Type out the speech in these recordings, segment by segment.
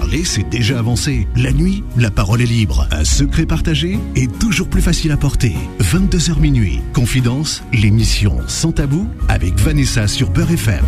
Parler, c'est déjà avancé. La nuit, la parole est libre. Un secret partagé est toujours plus facile à porter. 22h minuit. Confidence, l'émission Sans Tabou avec Vanessa sur Beurre FM.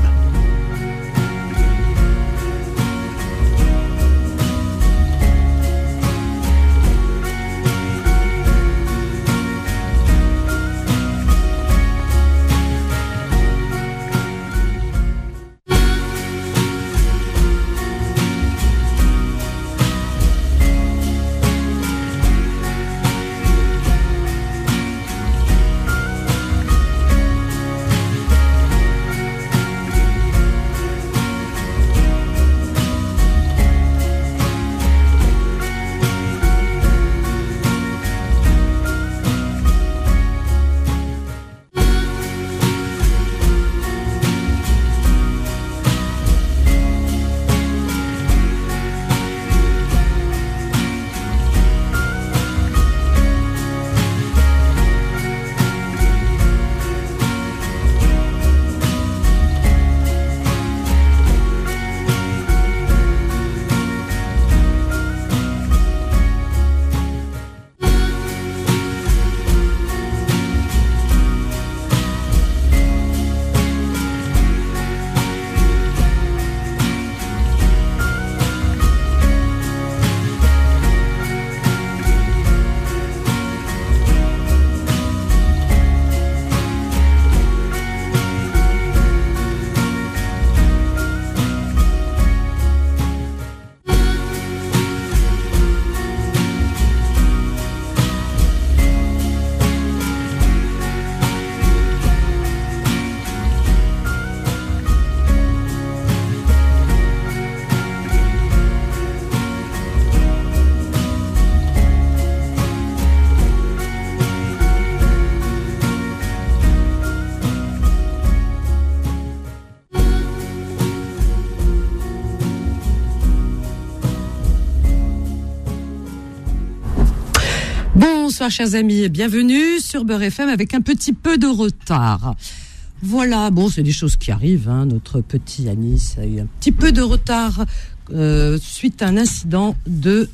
Bonsoir chers amis, bienvenue sur Beurre FM avec un petit peu de retard. Voilà, bon c'est des choses qui arrivent, hein. Notre petit Anis a eu un petit peu de retard suite à un incident de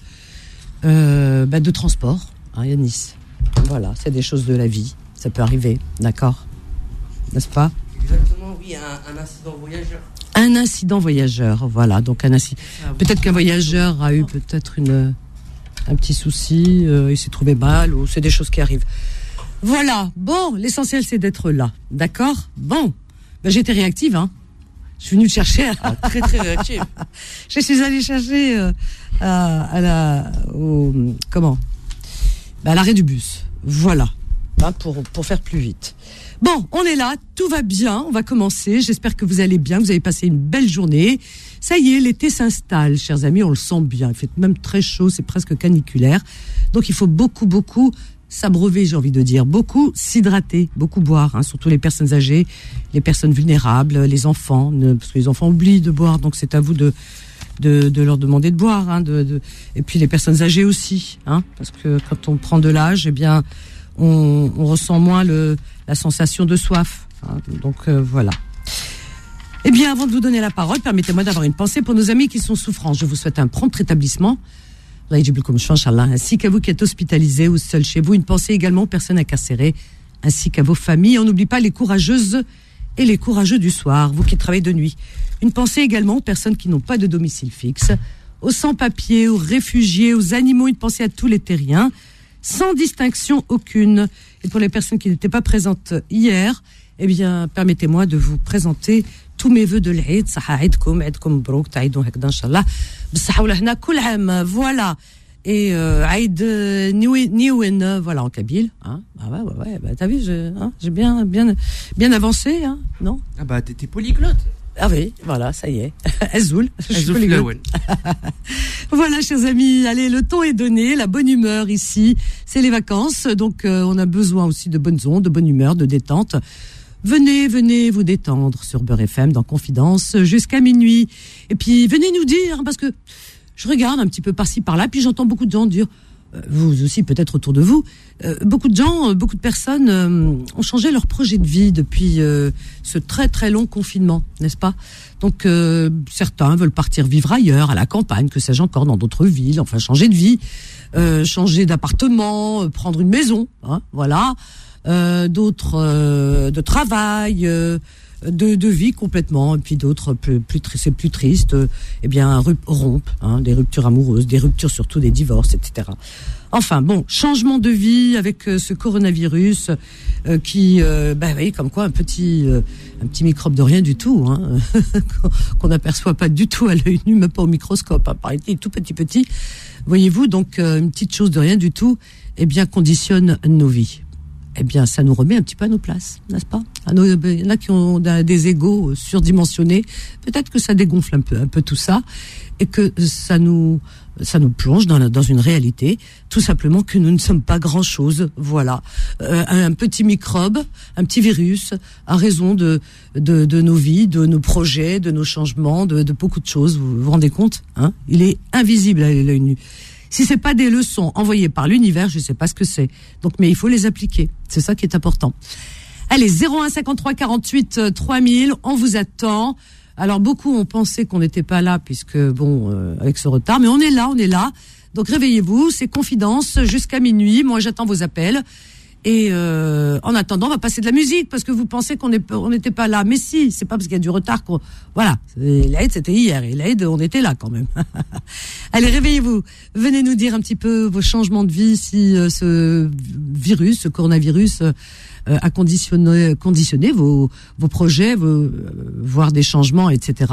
transport, hein, Anis. Voilà, c'est des choses de la vie, ça peut arriver, d'accord, n'est-ce pas? Exactement, oui, un incident voyageur. Un incident voyageur, voilà, donc peut-être qu'un voyageur a eu peut-être un petit souci, il s'est trouvé mal, ou c'est des choses qui arrivent. Voilà, bon, l'essentiel c'est d'être là, d'accord? Bon, j'étais réactive, hein. Je suis venue te chercher. Très très réactive. Je suis allée chercher à l'arrêt du bus. Voilà, hein, pour faire plus vite. Bon, on est là, tout va bien, on va commencer. J'espère que vous allez bien, vous avez passé une belle journée. Ça y est, l'été s'installe, chers amis, on le sent bien. Il fait même très chaud, c'est presque caniculaire. Donc il faut beaucoup s'abreuver, j'ai envie de dire. Beaucoup s'hydrater, beaucoup boire, hein, surtout les personnes âgées, les personnes vulnérables, les enfants, parce que les enfants oublient de boire, donc c'est à vous de leur demander de boire. Hein, et puis les personnes âgées aussi, hein, parce que quand on prend de l'âge, eh bien, on ressent moins la sensation de soif. Hein, donc voilà. Eh bien, avant de vous donner la parole, permettez-moi d'avoir une pensée pour nos amis qui sont souffrants. Je vous souhaite un prompt rétablissement, ainsi qu'à vous qui êtes hospitalisés ou seuls chez vous. Une pensée également aux personnes incarcérées, ainsi qu'à vos familles. On n'oublie pas les courageuses et les courageux du soir, vous qui travaillez de nuit. Une pensée également aux personnes qui n'ont pas de domicile fixe, aux sans-papiers, aux réfugiés, aux animaux. Une pensée à tous les terriens, sans distinction aucune. Et pour les personnes qui n'étaient pas présentes hier, eh bien, permettez-moi de vous présenter tous mes vœux de l'Aïd. Aïdkoum Brouk, Taïdou Hekda, Inch'Allah. B'sahoulahna kul am, voilà. Et Aïd Niwen, voilà, en kabyle. Hein. Ah ouais, bah, t'as vu, j'ai bien avancé, hein, non? Ah bah, t'es polyglotte. Ah oui, voilà, ça y est. Azoul. Voilà, chers amis, allez, le ton est donné, la bonne humeur ici, c'est les vacances, donc on a besoin aussi de bonnes ondes, de bonne humeur, de détente. Venez vous détendre sur Beurre FM dans Confidence jusqu'à minuit. Et puis venez nous dire, parce que je regarde un petit peu par-ci par-là, puis j'entends beaucoup de gens dire vous aussi peut-être autour de vous, beaucoup de gens, beaucoup de personnes ont changé leur projet de vie depuis ce très très long confinement, n'est-ce pas? Donc certains veulent partir vivre ailleurs, à la campagne, que sais-je encore, dans d'autres villes, enfin changer de vie, changer d'appartement, prendre une maison, hein, voilà. D'autres de travail, de vie complètement, et puis d'autres c'est plus triste, eh bien rompent, hein, des ruptures amoureuses, des ruptures surtout, des divorces, etc. Enfin bon, changement de vie avec ce coronavirus qui, oui, comme quoi un petit microbe de rien du tout, hein, qu'on n'aperçoit pas du tout à l'œil nu, même pas au microscope, hein, paraît-il, tout petit. Voyez-vous, donc une petite chose de rien du tout, eh bien conditionne nos vies. Eh bien, ça nous remet un petit peu à nos places, n'est-ce pas? Il y en a qui ont des égos surdimensionnés. Peut-être que ça dégonfle un peu tout ça, et que ça nous plonge dans une réalité, tout simplement que nous ne sommes pas grand-chose. Voilà, un petit microbe, un petit virus, à raison de nos vies, de nos projets, de nos changements, de beaucoup de choses. Vous vous rendez compte, hein? Il est invisible à l'œil nu. Si c'est pas des leçons envoyées par l'univers, je sais pas ce que c'est. Donc, mais il faut les appliquer. C'est ça qui est important. Allez, 01 53 48 3000, on vous attend. Alors, beaucoup ont pensé qu'on n'était pas là, puisque, avec ce retard, mais on est là. Donc, réveillez-vous, c'est Confidence jusqu'à minuit. Moi, j'attends vos appels. Et en attendant, on va passer de la musique, parce que vous pensez qu'on n'était pas là. Mais si, c'est pas parce qu'il y a du retard qu'on... Voilà, l'Aïd, c'était hier, et l'Aïd, on était là quand même. Allez, réveillez-vous. Venez nous dire un petit peu vos changements de vie, si ce virus, ce coronavirus, a conditionné vos projets, voire des changements, etc.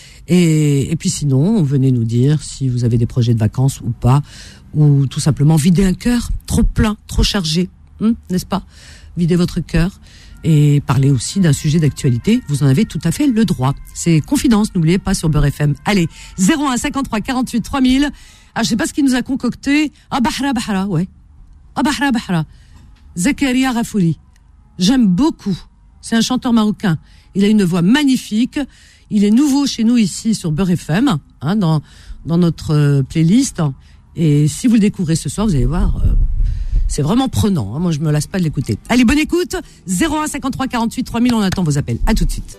Et puis sinon, venez nous dire si vous avez des projets de vacances ou pas, ou tout simplement vider un cœur trop plein, trop chargé. N'est-ce pas? Videz votre cœur et parlez aussi d'un sujet d'actualité. Vous en avez tout à fait le droit. C'est Confidence, n'oubliez pas, sur Beurre FM. Allez, 01 53 48 3000. Ah, je sais pas ce qu'il nous a concocté. Bahra, ouais. Bahra. Zakaria Rafouli. J'aime beaucoup. C'est un chanteur marocain. Il a une voix magnifique. Il est nouveau chez nous ici sur Beurre FM, hein, dans notre playlist. Et si vous le découvrez ce soir, vous allez voir... c'est vraiment prenant, hein. Moi je me lasse pas de l'écouter. Allez, bonne écoute. 01 53 48 3000, on attend vos appels. À tout de suite.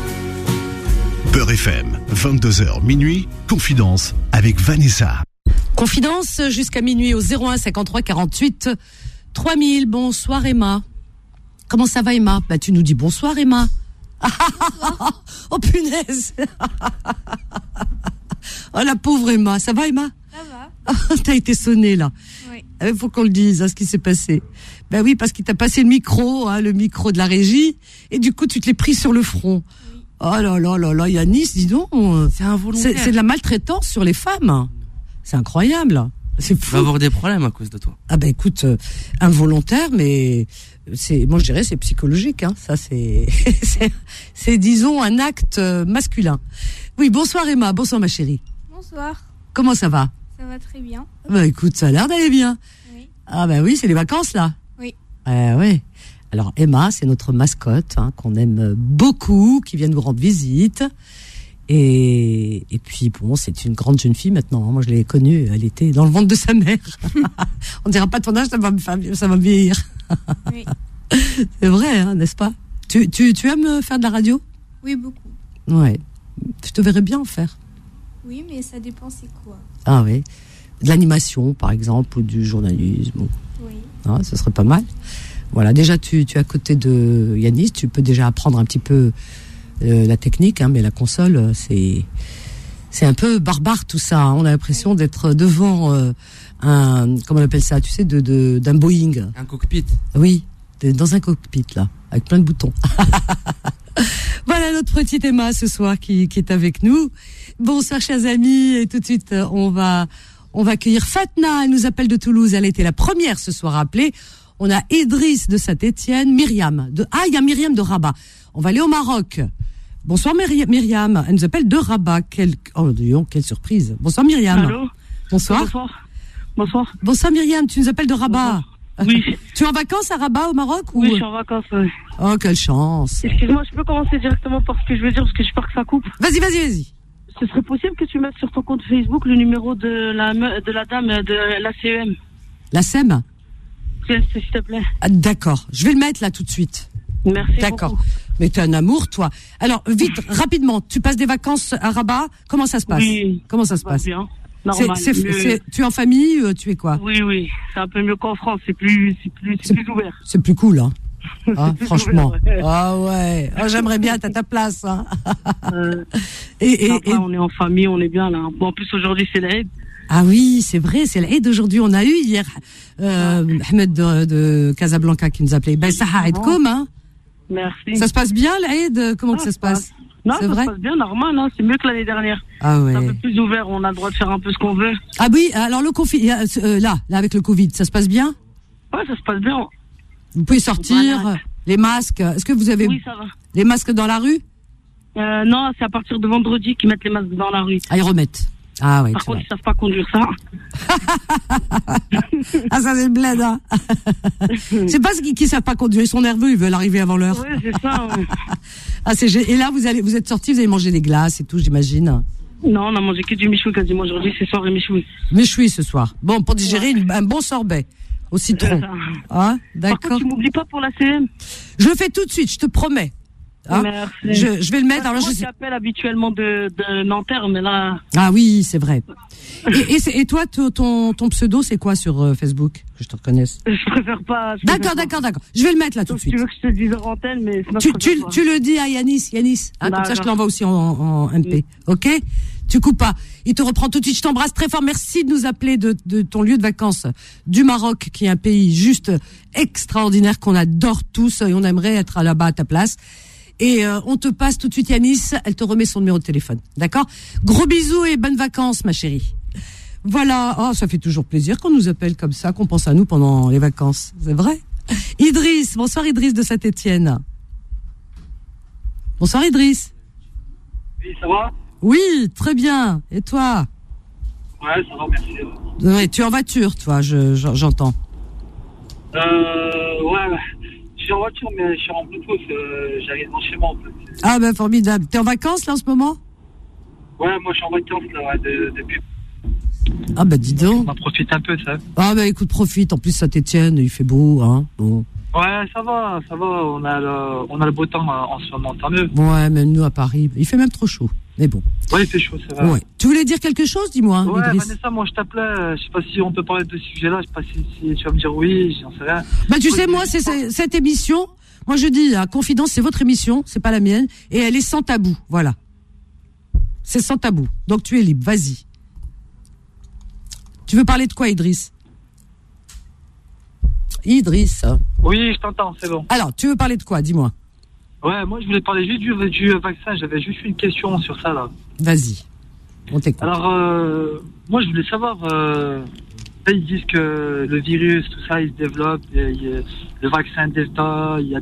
Beurre FM, 22h minuit, Confidence avec Vanessa. Confidence jusqu'à minuit au 01 53 48 3000. Bonsoir Emma. Comment ça va Emma? Bah tu nous dis bonsoir Emma. Oh punaise. Oh la pauvre Emma. Ça va Emma? Ça va. T'as été sonnée là. Oui. Il faut qu'on le dise, hein, ce qui s'est passé. Ben oui, parce qu'il t'a passé le micro de la régie, et du coup tu te l'es pris sur le front. Oui. Oh là, Yanis, dis donc. C'est involontaire. C'est de la maltraitance sur les femmes. C'est incroyable. C'est fou. Tu vas avoir des problèmes à cause de toi. Ah ben écoute, involontaire, mais moi je dirais c'est psychologique, hein. Ça c'est disons un acte masculin. Oui, bonsoir Emma, bonsoir ma chérie. Bonsoir. Comment ça va? Ça va très bien. Bah écoute, ça a l'air d'aller bien. Oui. Ah bah oui, c'est les vacances là. Oui. Ouais. Alors Emma, c'est notre mascotte, hein, qu'on aime beaucoup, qui vient nous rendre visite. Et puis bon, c'est une grande jeune fille maintenant. Moi je l'ai connue, elle était dans le ventre de sa mère. On dira pas ton âge, ça va me vieillir. Oui. C'est vrai, hein, n'est-ce pas? Tu aimes faire de la radio? Oui, beaucoup. Ouais. Je te verrais bien en faire. Oui, mais ça dépend c'est quoi. Ah oui. De l'animation, par exemple, ou du journalisme. Oui. Ah, ce serait pas mal. Voilà, déjà, tu es à côté de Yanis, tu peux déjà apprendre un petit peu la technique, hein, mais la console, c'est un peu barbare tout ça. Hein. On a l'impression d'être devant comment on appelle ça, tu sais, d'un Boeing. Un cockpit. Oui, dans un cockpit, là, avec plein de boutons. Voilà notre petite Emma ce soir qui est avec nous. Bonsoir chers amis, et tout de suite on va accueillir Fatna, elle nous appelle de Toulouse, elle était la première ce soir à appeler. On a Idriss de Saint-Étienne, Myriam il y a Myriam de Rabat. On va aller au Maroc. Bonsoir Myriam, elle nous appelle de Rabat. Quelle surprise. Bonsoir Myriam. Allô. Bonsoir. Bonsoir. Bonsoir Myriam, tu nous appelles de Rabat. Oui. Tu es en vacances à Rabat au Maroc ou... Oui, je suis en vacances. Oui. Oh, quelle chance. Excuse-moi, je peux commencer directement par ce que je veux dire, parce que j'ai peur que ça coupe. Vas-y. Ce serait possible que tu mettes sur ton compte Facebook le numéro de la dame de la CEM? La SEM? S'il te plaît. Ah, d'accord. Je vais le mettre là tout de suite. Merci. D'accord. Beaucoup. Mais t'es un amour, toi. Alors, vite, rapidement, tu passes des vacances à Rabat. Comment ça se passe? Oui. Comment ça se passe? Bien. Normal. Tu es en famille, tu es quoi? Oui. C'est un peu mieux qu'en France. C'est plus ouvert. C'est plus cool, hein. Ah, plus franchement. ouvert, ouais. Ah ouais. Ah, j'aimerais bien être à ta place, hein. Après, on est en famille, on est bien là. Bon, en plus, aujourd'hui, c'est l'Aïd. Ah oui, c'est vrai, c'est l'Aïd aujourd'hui. On a eu hier Ahmed de Casablanca qui nous appelait. Ben, ça Aïdkoum, hein. Merci. Ça se passe bien l'Aïd? Comment que ça se passe? Non, c'est ça vrai se passe bien, normal, hein. C'est mieux que l'année dernière. Ah ouais. C'est un peu plus ouvert, on a le droit de faire un peu ce qu'on veut. Ah oui, alors le confinement, là avec le Covid, ça se passe bien? Ouais, ça se passe bien. Vous pouvez sortir, Voilà. les masques. Est-ce que vous avez Oui, ça va. les masques dans la rue? Non, c'est à partir de vendredi qu'ils mettent les masques dans la rue. Ah, ils remettent. Ah ouais. Par contre, ils savent pas conduire ça. Ah, ça c'est le bled, hein. C'est pas ce qu'ils savent pas conduire, ils sont nerveux, ils veulent arriver avant l'heure. Ouais, c'est ça. Ouais. Ah, et là vous êtes sortis, vous allez manger des glaces et tout, j'imagine. Non, on a mangé que du michoui quasiment aujourd'hui, c'est soirée michoui. Méchoui ce soir. Bon, pour digérer un bon sorbet au citron. C'est ça. Ah, Par contre, d'accord. tu m'oublies pas pour la CM. Je le fais tout de suite, je te promets. Hein, Merci. je vais le mettre. Alors, moi, j'appelle habituellement de Nanterre, mais là. Ah oui, c'est vrai. Et toi, ton pseudo, c'est quoi sur Facebook, que je te reconnaisse? Je préfère pas. D'accord. Je vais le mettre là tout de suite. Tu veux que je te dise en antenne, mais sinon, Tu le dis à Yanis, hein, comme ça je te l'envoie aussi en MP. Ok? Tu coupes pas. Il te reprend tout de suite. Je t'embrasse très fort. Merci de nous appeler de ton lieu de vacances du Maroc, qui est un pays juste extraordinaire qu'on adore tous et on aimerait être là-bas à ta place. Et on te passe tout de suite Yanis, elle te remet son numéro de téléphone. D'accord? Gros bisous et bonnes vacances, ma chérie. Voilà. Oh, ça fait toujours plaisir qu'on nous appelle comme ça, qu'on pense à nous pendant les vacances. C'est vrai? Idriss. Bonsoir Idriss de Saint-Étienne. Bonsoir Idriss. Oui, ça va? Oui, très bien. Et toi? Ouais, ça va, merci. Ouais, tu es en voiture, toi, j'entends. Ouais. Je suis en voiture, mais je suis en Bluetooth. J'arrive dans chez moi, en fait. Ah, ben, formidable. T'es en vacances, là, en ce moment? Ouais, moi, je suis en vacances, là, depuis. Ah, bah, dis donc. On en profite un peu, ça. Ah, bah, écoute, profite. En plus, Saint-Étienne, il fait beau, hein. Bon. Ouais, ça va. On a le beau temps en ce moment, tant mieux. Ouais, même nous, à Paris, il fait même trop chaud. Mais bon. Ouais, il fait chaud, c'est vrai. Ouais. Tu voulais dire quelque chose, dis-moi, Ouais, Idriss? Vanessa, moi, je t'appelais. Je sais pas si on peut parler de ce sujet-là. Je sais pas si tu vas me dire oui, j'en sais rien. Bah, tu sais, moi, c'est cette émission. Moi, je dis, la Confidence, c'est votre émission, c'est pas la mienne. Et elle est sans tabou. Voilà. C'est sans tabou. Donc, tu es libre. Vas-y. Tu veux parler de quoi, Idriss? Idriss. Oui, je t'entends, c'est bon. Alors, tu veux parler de quoi? Dis-moi. Ouais, moi, je voulais parler juste du vaccin. J'avais juste une question sur ça, là. Vas-y. On t'écoute. Alors, moi, je voulais savoir... Là, ils disent que le virus, tout ça, il se développe. Le vaccin Delta, il y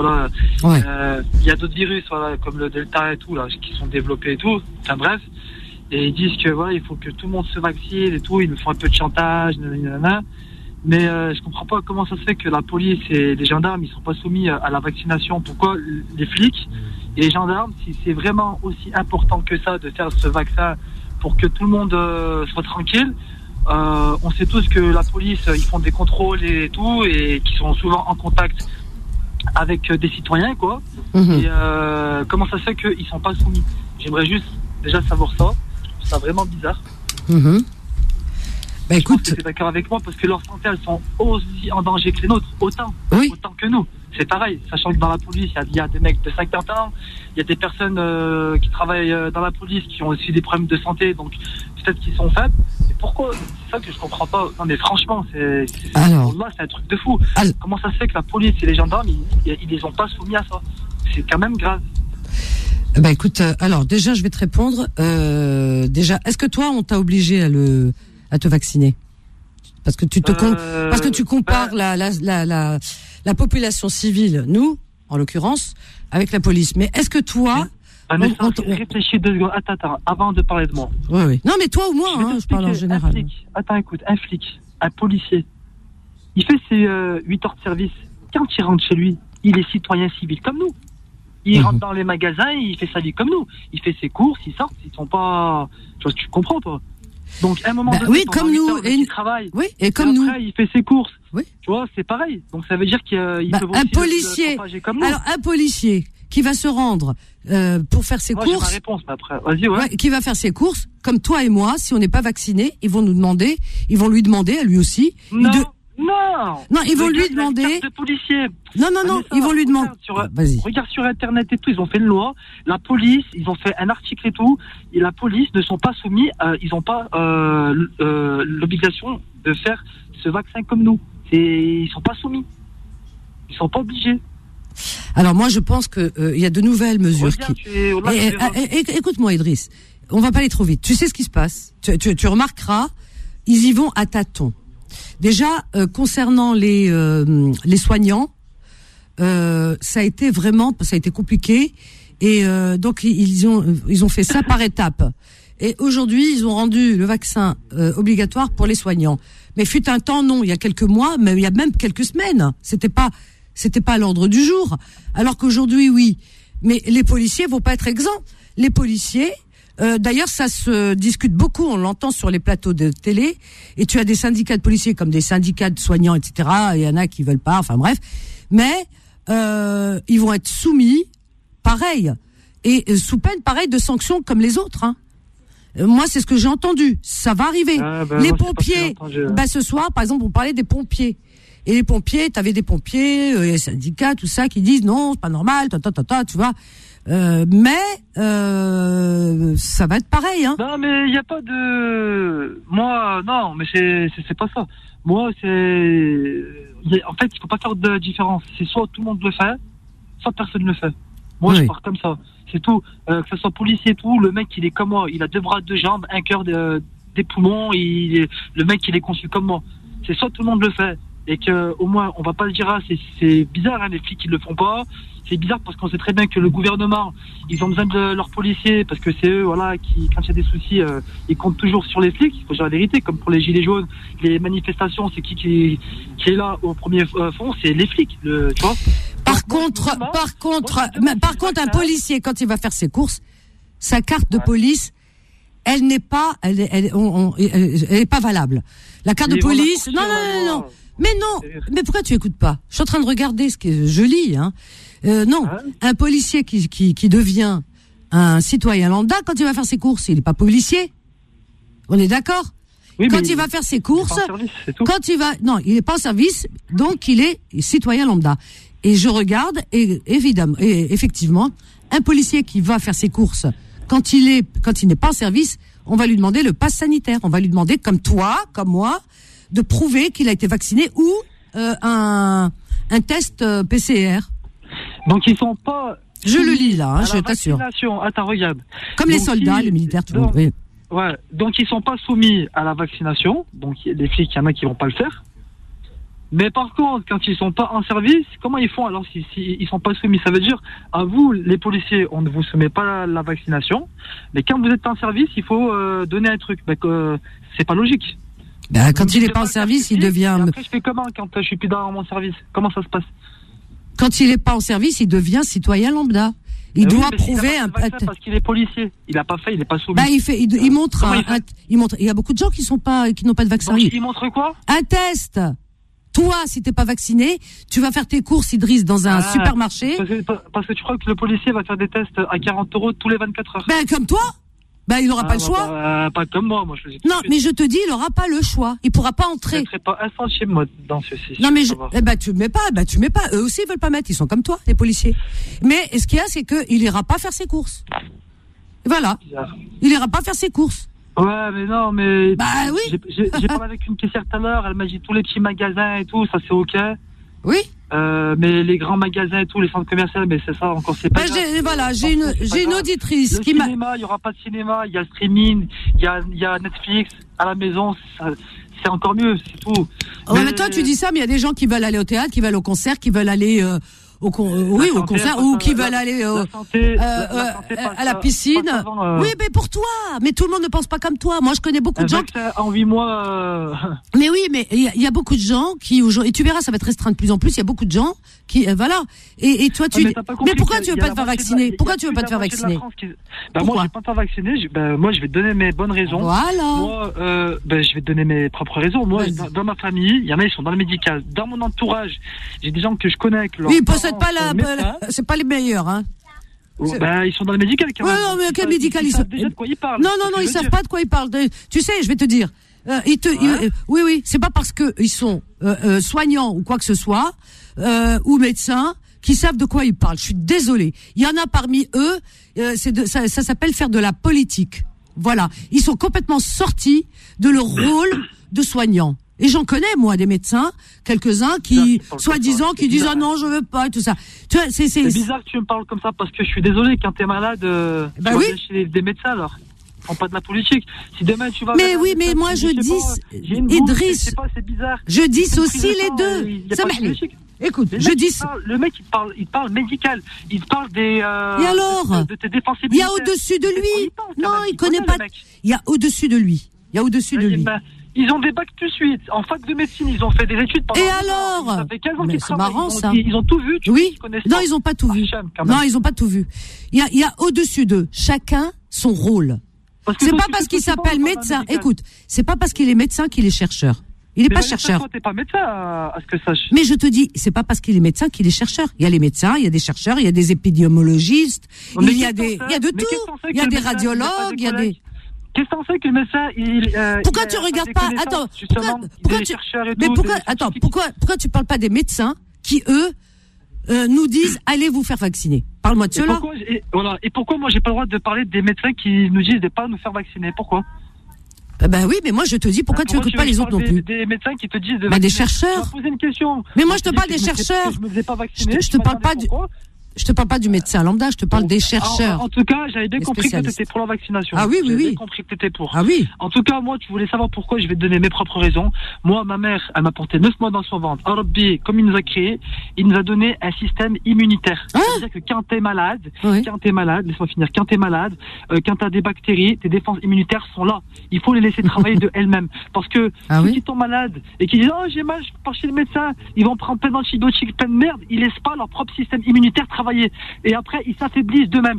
a d'autres virus, voilà, comme le Delta et tout, là, qui sont développés et tout. Enfin, bref. Et ils disent que, voilà, il faut que tout le monde se vaccine et tout. Ils nous font un peu de chantage, nanana. Mais je comprends pas comment ça se fait que la police et les gendarmes, ils sont pas soumis à la vaccination. Pourquoi les flics et les gendarmes, si c'est vraiment aussi important que ça de faire ce vaccin pour que tout le monde soit tranquille? On sait tous que la police, ils font des contrôles et tout, et qui sont souvent en contact avec des citoyens, quoi. Mmh. Et comment ça se fait qu'ils sont pas soumis? J'aimerais juste déjà savoir ça. Je trouve ça vraiment bizarre. Mmh. Bah, écoute, tu es d'accord avec moi, parce que leurs santé, elles sont aussi en danger que les nôtres, autant que nous. C'est pareil, sachant que dans la police, il y a des mecs de 50 ans, il y a des personnes qui travaillent dans la police qui ont aussi des problèmes de santé, donc peut-être qu'ils sont faibles. Mais pourquoi? C'est ça que je comprends pas. Non mais franchement, c'est un truc de fou. Comment ça se fait que la police et les gendarmes, ils les ont pas soumis à ça? C'est quand même grave. Bah écoute, alors déjà je vais te répondre. Déjà, est-ce que toi on t'a obligé à te vacciner? Parce que tu compares la population civile, nous, en l'occurrence, avec la police. Mais est-ce que toi... Réfléchis 2 secondes. Attends, avant de parler de moi. Oui. Non, mais toi au moins, je parle en général. Un flic, un policier, il fait ses 8 heures de service. Quand il rentre chez lui, il est citoyen civil comme nous. Il rentre dans les magasins, il fait sa vie comme nous. Il fait ses courses, il sort, ils sont pas... Tu comprends, toi? Donc, à un moment donné, oui, pendant comme 8 nous, heures, le mec, il travaille. Oui, et comme nous. Après, il fait ses courses. Oui. Tu vois, c'est pareil. Donc, ça veut dire qu'il peut Un policier. comme nous. Alors, un policier qui va se rendre pour faire ses Moi, j'ai ma courses. réponse, mais après. Vas-y, ouais. Qui va faire ses courses, comme toi et moi, si on n'est pas vacciné, ils vont lui demander à lui aussi. Non, ils vont lui Regarde la demander. carte de policier. Non, Vanessa, ils vont lui demander. Vas-y. Regarde sur Internet et tout, ils ont fait une loi. La police, ils ont fait un article et tout. Et la police ne sont pas soumis, ils n'ont pas l'obligation de faire ce vaccin comme nous. Ils sont pas soumis. Ils sont pas obligés. Alors moi, je pense que il y a de nouvelles mesures écoute-moi, Idriss. On va pas aller trop vite. Tu sais ce qui se passe. Tu remarqueras, ils y vont à tâtons. Déjà, concernant les soignants, ça a été compliqué et donc ils ont fait ça par étapes. Et aujourd'hui, ils ont rendu le vaccin obligatoire pour les soignants. Mais fut un temps, non, il y a quelques mois, mais il y a même quelques semaines, c'était pas à l'ordre du jour. Alors qu'aujourd'hui, oui. Mais les policiers vont pas être exempts. Les policiers, d'ailleurs, ça se discute beaucoup, on l'entend sur les plateaux de télé, et tu as des syndicats de policiers comme des syndicats de soignants, etc. Il y en a qui veulent pas, enfin bref. Mais ils vont être soumis, pareil, et sous peine, pareil, de sanctions comme les autres. Hein. Moi, c'est ce que j'ai entendu. Ça va arriver. Les pompiers, ce soir, par exemple, on parlait des pompiers. Et les pompiers, t'avais des pompiers, les syndicats, tout ça, qui disent non, c'est pas normal, tu vois. Mais ça va être pareil, hein. Non, mais il y a pas de. Moi, non, mais c'est pas ça. Moi, en fait, il faut pas faire de différence. C'est soit tout le monde le fait, soit personne le fait. Moi, je pars comme ça. C'est tout. Que ce soit policier et tout, le mec, il est comme moi. Il a 2 bras, 2 jambes, un cœur, des poumons. Le mec, il est conçu comme moi. C'est soit tout le monde le fait. Et que, au moins, on va pas le dire, c'est bizarre, hein, les flics, ils le font pas. C'est bizarre parce qu'on sait très bien que le gouvernement, ils ont besoin de leurs policiers parce que c'est eux, voilà, qui, quand il y a des soucis, ils comptent toujours sur les flics. Il faut dire la vérité, comme pour les gilets jaunes, les manifestations, c'est qui est là au premier fond, c'est les flics, tu vois. Par contre, un policier, quand il va faire ses courses, sa carte de police, elle n'est pas valable. La carte de police, non. Mais pourquoi tu écoutes pas? Je suis en train de regarder ce que je lis, hein. Non, un policier qui devient un citoyen lambda, quand il va faire ses courses, il n'est pas policier. On est d'accord? Oui, quand il va faire ses courses, il n'est pas en service, donc il est citoyen lambda. Et je regarde, et effectivement, un policier qui va faire ses courses, quand il n'est pas en service, on va lui demander le pass sanitaire. On va lui demander, comme toi, comme moi, de prouver qu'il a été vacciné ou un test PCR. Donc ils sont pas. Je le lis là, hein, je t'assure. Attends, regarde. Comme les soldats, les militaires, tout le monde. Oui. Ouais. Donc ils sont pas soumis à la vaccination. Donc les flics, il y en a qui vont pas le faire. Mais par contre, quand ils sont pas en service, comment ils font alors si ils sont pas soumis? Ça veut dire, à vous, les policiers, on ne vous soumet pas la vaccination. Mais quand vous êtes en service, il faut donner un truc. C'est pas logique. Quand il n'est pas en service, il devient. Après, je fais comment quand je suis plus dans mon service? Comment ça se passe? Quand il n'est pas en service, il devient citoyen lambda. Il doit prouver parce qu'il est policier. Il a pas fait, il est pas soumis. Il montre il y a beaucoup de gens qui n'ont pas de vaccin. Donc, il montre quoi? Un test. Toi, si t'es pas vacciné, tu vas faire tes courses, Idriss, dans un supermarché. Parce que tu crois que le policier va faire des tests à 40 € tous les 24 heures. Comme toi. Il n'aura pas le choix. Pas comme moi je faisais tout. Non, mais je te dis, il n'aura pas le choix. Il pourra pas entrer. Je ne serai pas un centime, moi, dans ceci. Non, mais tu mets pas. Eux aussi, ils veulent pas mettre. Ils sont comme toi, les policiers. Mais ce qu'il y a, c'est qu'il ira pas faire ses courses. Voilà. Il ira pas faire ses courses. Ouais, mais non, mais. Oui. J'ai parlé avec une caissière tout à l'heure. Elle m'a dit tous les petits magasins et tout, ça c'est ok. Oui. Mais les grands magasins et tout, les centres commerciaux, mais c'est ça encore, c'est pas. J'ai une auditrice qui m'a. Il y aura pas de cinéma, il y a le streaming, il y a Netflix à la maison, c'est encore mieux, c'est tout. Ouais, mais toi tu dis ça, mais il y a des gens qui veulent aller au théâtre, qui veulent au concert, qui veulent aller au concert, ou qui veulent aller à la piscine. Oui, mais pour toi. Mais tout le monde ne pense pas comme toi. Moi, je connais beaucoup de gens. En 8 mois. Mais oui, mais il y a beaucoup de gens qui aujourd'hui, et tu verras, ça va être restreint de plus en plus. Il y a beaucoup de gens qui, voilà. Et toi, mais pourquoi tu veux pas te faire vacciner? Pourquoi tu veux pas te faire vacciner? Moi, je vais pas me faire vacciner. Moi, je vais te donner mes bonnes raisons. Voilà. Moi, je vais te donner mes propres raisons. Moi, dans ma famille, il y en a, ils sont dans le médical. Dans mon entourage, j'ai des gens que je connais avec leur. Oui, ils possèdent pas c'est pas les meilleurs, hein. Ils sont dans le médical quand même. Non, mais quel médical ils savent déjà de quoi ils parlent. Non, ils savent pas de quoi ils parlent. Tu sais, je vais te dire. Oui, c'est pas parce que ils sont soignants ou quoi que ce soit ou médecins qui savent de quoi ils parlent. Je suis désolée. Il y en a parmi eux, ça s'appelle faire de la politique. Voilà, ils sont complètement sortis de leur rôle de soignants. Et j'en connais, moi, des médecins, quelques-uns qui, soi-disant, qui disent « Ah non, je veux pas », et tout ça. Tu vois, c'est bizarre que tu me parles comme ça, parce que je suis désolé, quand t'es malade, tu vas aller chez des médecins, alors. Prends pas de la politique. Si demain tu vas... Mais oui, mais moi, je dis, Idriss, c'est bizarre. Je dissocie les deux. Ça m'arrive. Écoute, je dis... Le mec, il parle médical. Il parle des... Et alors de tes défenses immunitaires. Il y a au-dessus de lui. Non, il connaît pas... Il y a au-dessus de lui. Ils ont des bacs plus 8. En fac de médecine, ils ont fait des études pendant... Et alors? Ça fait 15 ans qu'ils c'est marrant, ça. Ils ont tout vu. Oui. Non, ils ont pas tout vu. Non, ils ont pas tout vu. Il y a au-dessus d'eux. Chacun son rôle. C'est pas parce qu'il s'appelle médecin. Écoute, c'est pas parce qu'il est médecin qu'il est chercheur. Il est pas chercheur. Toi, t'es pas médecin, à ce que sache. Mais je te dis, c'est pas parce qu'il est médecin qu'il est chercheur. Il y a les médecins, il y a des chercheurs, il y a des épidémiologistes, il y a de tout. Il y a des radiologues, il y a des... Qu'est-ce que t'en sais que le médecin, pourquoi tu regardes pas, attends, pourquoi tu parles pas des médecins qui, eux, nous disent, allez vous faire vacciner? Parle-moi de cela. Et pourquoi moi j'ai pas le droit de parler des médecins qui nous disent de pas nous faire vacciner? Pourquoi? Ben oui, mais moi je te dis, pourquoi tu n'écoutes pas les autres non plus? Des médecins qui te disent de des chercheurs. Je vais poser une question. Mais moi je te parle des chercheurs. Je me faisais pas vacciner. Je te parle pas du médecin lambda, je te parle des chercheurs. En tout cas, j'avais bien compris que tu étais pour la vaccination. Ah oui. J'avais bien compris que tu étais pour. Ah oui. En tout cas, moi, tu voulais savoir pourquoi, je vais te donner mes propres raisons. Moi, ma mère, elle m'a porté 9 mois dans son ventre. Rabbi, comme il nous a créé, il nous a donné un système immunitaire. C'est-à-dire que quand t'es malade, laisse-moi finir, quand t'es malade, quand t'as des bactéries, tes défenses immunitaires sont là. Il faut les laisser travailler de elles-mêmes. Parce que ceux qui tombent malades et qui disent, oh, j'ai mal, je pars chez le médecin, ils vont prendre plein d'antibiotiques, plein de merde, ils laissent pas leur propre système immunitaire travailler. Et après, ils s'affaiblissent d'eux-mêmes.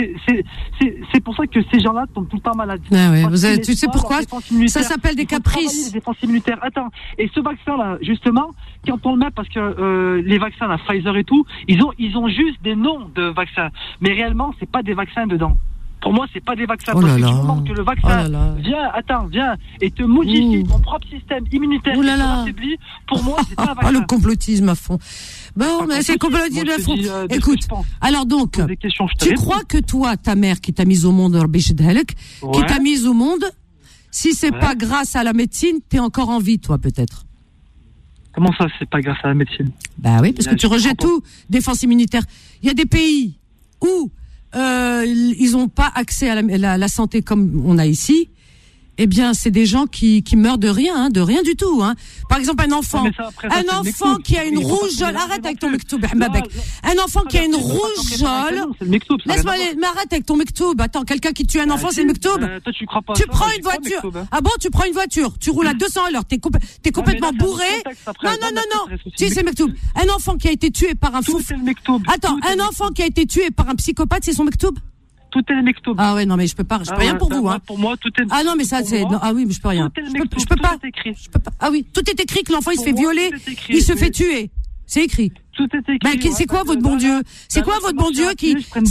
C'est pour ça que ces gens-là tombent tout le temps malades. Tu sais pourquoi? Ça s'appelle des caprices. Les défenses immunitaires. Attends. Et ce vaccin-là, justement, quand on le met, parce que les vaccins, la Pfizer et tout, ils ont juste des noms de vaccins. Mais réellement, c'est pas des vaccins dedans. Pour moi, c'est pas des vaccins. Parce que du moment que le vaccin vient et te modifie ton propre système immunitaire et t'affaiblit, pour moi, c'est pas un vaccin. Le complotisme à fond. Bon, mais c'est complotisme à fond. Écoute, alors donc, tu crois que toi, ta mère qui t'a mise au monde, qui t'a mise au monde, si c'est pas grâce à la médecine, t'es encore en vie, toi, peut-être? Comment ça, c'est pas grâce à la médecine? Bah oui, parce que tu rejettes tout, défense immunitaire. Il y a des pays où ils n'ont pas accès à la santé comme on a ici. Eh bien, c'est des gens qui meurent de rien du tout. Hein. Par exemple, un enfant qui a une rougeole. Arrête avec ton mektoub, un enfant qui a une rougeole. Laisse-moi aller. Mais arrête avec ton mektoub. Attends, quelqu'un qui tue un enfant, c'est le mektoub. Toi, tu crois pas. Tu prends une voiture. Ah bon, tu prends une voiture. Tu roules à 200 à l'heure. T'es complètement bourré. Non. Si, c'est le mektoub. Un enfant qui a été tué par un fou. Attends, un enfant qui a été tué par un psychopathe, c'est son mektoub? Tout est le mektoub. Ah ouais, non, mais je peux rien pour vous, hein. Pour moi, tout est... Ah non, mais ça, c'est, ah oui, mais je peux rien. Je peux pas. Ah oui, tout est écrit que l'enfant, il se fait violer, il se fait tuer. C'est écrit. Tout est écrit. C'est quoi votre bon Dieu? C'est quoi votre bon Dieu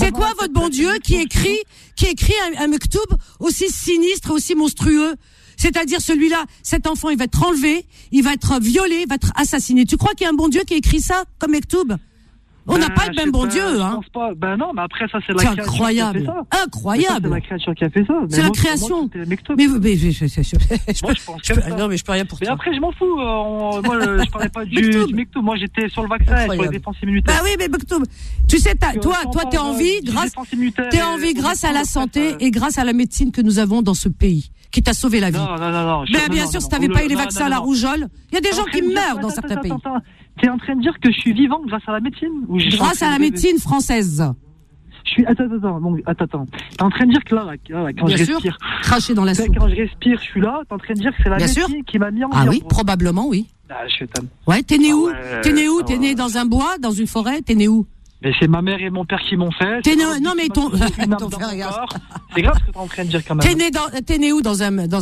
qui écrit un mektoub aussi sinistre, aussi monstrueux? C'est-à-dire celui-là, cet enfant, il va être enlevé, il va être violé, il va être assassiné. Tu crois qu'il y a un bon Dieu qui a écrit ça comme mektoub? On n'a pas le même bon Dieu, hein. Ben non, mais après, ça, c'est la créature qui a fait ça. Incroyable. C'est la créature qui a fait ça. C'est la création. Mais non, mais je peux rien pour toi. Mais après, je m'en fous. Moi, je parlais pas du mektoub. Moi, j'étais sur le vaccin et sur les défenses immunitaires. Bah oui, mais mektoub. Tu sais, toi, t'es en vie grâce à la santé et grâce à la médecine que nous avons dans ce pays, qui t'a sauvé la vie. Non. Mais bien sûr, si t'avais pas eu les vaccins à la rougeole, il y a des gens qui meurent dans certains pays. T'es en train de dire que je suis vivant grâce à la médecine ou Grâce à la médecine française. Attends. T'es en train de dire que là quand Bien je sûr. respire. Cracher dans la soupe. Quand je respire, je suis là. T'es en train de dire que c'est la Bien médecine sûr. qui m'a mis en vie. Ah oui, en gros. probablement, oui. Ah, je t'aime. Ouais, t'es né Ah où? ouais, T'es né où? ah T'es né ouais. dans un bois, dans une forêt? T'es né où? Mais c'est ma mère et mon père qui m'ont fait. T'es né, C'est non, mais ton, une âme ton dans frère, mon regarde. corps. C'est grave ce que t'es en train de dire quand même. T'es né où? Dans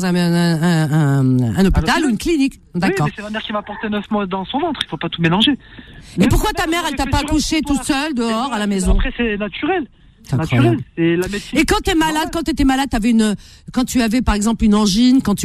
un hôpital ou une clinique? D'accord. Oui, mais c'est ma mère qui m'a porté 9 mois dans son ventre. Il faut pas tout mélanger. Et Mais pourquoi ma ta mère, elle t'a fait pas sur accouché un tout seul, dehors, à la maison? Après, c'est naturel. C'est incroyable. C'est la médecine. Et quand t'es malade, quand t'étais malade, quand tu avais par exemple une angine, quand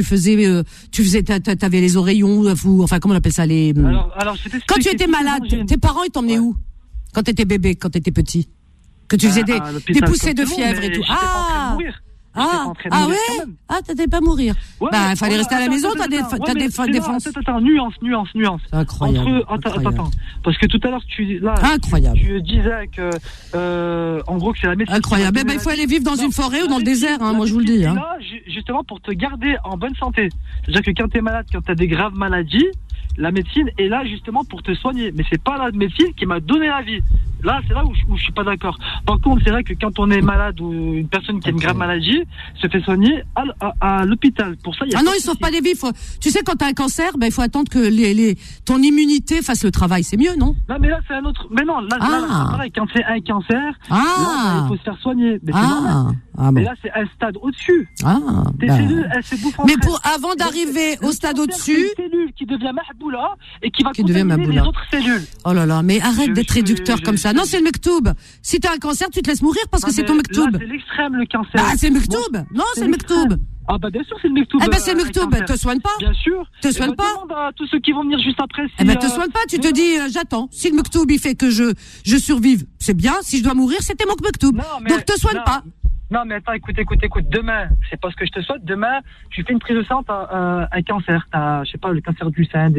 t'avais les oreillons, enfin comment on appelle ça, les. Alors, je t'explique, Quand tu c'est étais toutes les malade, angines. tes parents ils t'emmenaient où? Quand t'étais bébé, quand t'étais petit, que tu faisais des l'hôpital poussées de comme tout le fièvre monde, et mais tout. j'étais pas en train de mourir. J'étais pas en train de mourir quand Ouais. même. Ah, t'étais pas mourir. Ouais, Bah, mais fallait rester à la maison. T'as des défenses. Attends, nuance. C'est incroyable. Attends. Parce que tout à l'heure, tu Incroyable. Tu disais que, en gros, que c'est la médecine. Incroyable. Eh ben, il faut aller vivre dans une forêt ou dans le désert, hein, moi je vous le dis. Hein. Hein. Là, justement, pour te garder en bonne santé. C'est-à-dire que quand t'es malade, quand t'as des graves maladies, la médecine est là justement pour te soigner. Mais c'est pas la médecine qui m'a donné la vie. Là, c'est là où je suis pas d'accord. Par contre, c'est vrai que quand on est malade ou une personne qui a une grave maladie se fait soigner à l'hôpital. Pour ça, il y a non, ils sauvent pas des vies. Tu sais, quand t'as un cancer, ben il faut attendre que ton immunité fasse le travail. C'est mieux, non? Non, mais là, c'est un autre. Mais non, là, c'est pareil. Quand c'est un cancer, là, il faut se faire soigner. Mais c'est normal. Bon. Mais là, c'est un stade au-dessus. Tes cellules, elles se bouffent mais entre elles. avant d'arriver au stade au-dessus. C'est une cellule qui devient mahboula et qui va contaminer les autres cellules. Oh là là, mais arrête d'être réducteur comme ça. Non, c'est le mektoub. Si t'as un cancer, tu te laisses mourir parce que c'est ton mektoub. Là, c'est l'extrême, le cancer. Ah, c'est le mektoub. Non, c'est le mektoub. Ah bah bien sûr c'est le mektoub. Eh ben c'est le mektoub, te soigne pas. Bien sûr. Te soigne pas. Demande à tous ceux qui vont venir juste après. Eh ben te soigne pas, tu te dis j'attends. Si le mektoub il fait que je survive, c'est bien. Si je dois mourir, c'était mon mektoub. Donc te soigne pas. Non mais attends, écoute. Demain, c'est pas ce que je te souhaite. Demain, tu fais une prise de sang, t'as un cancer, t'as je sais pas le cancer du sein,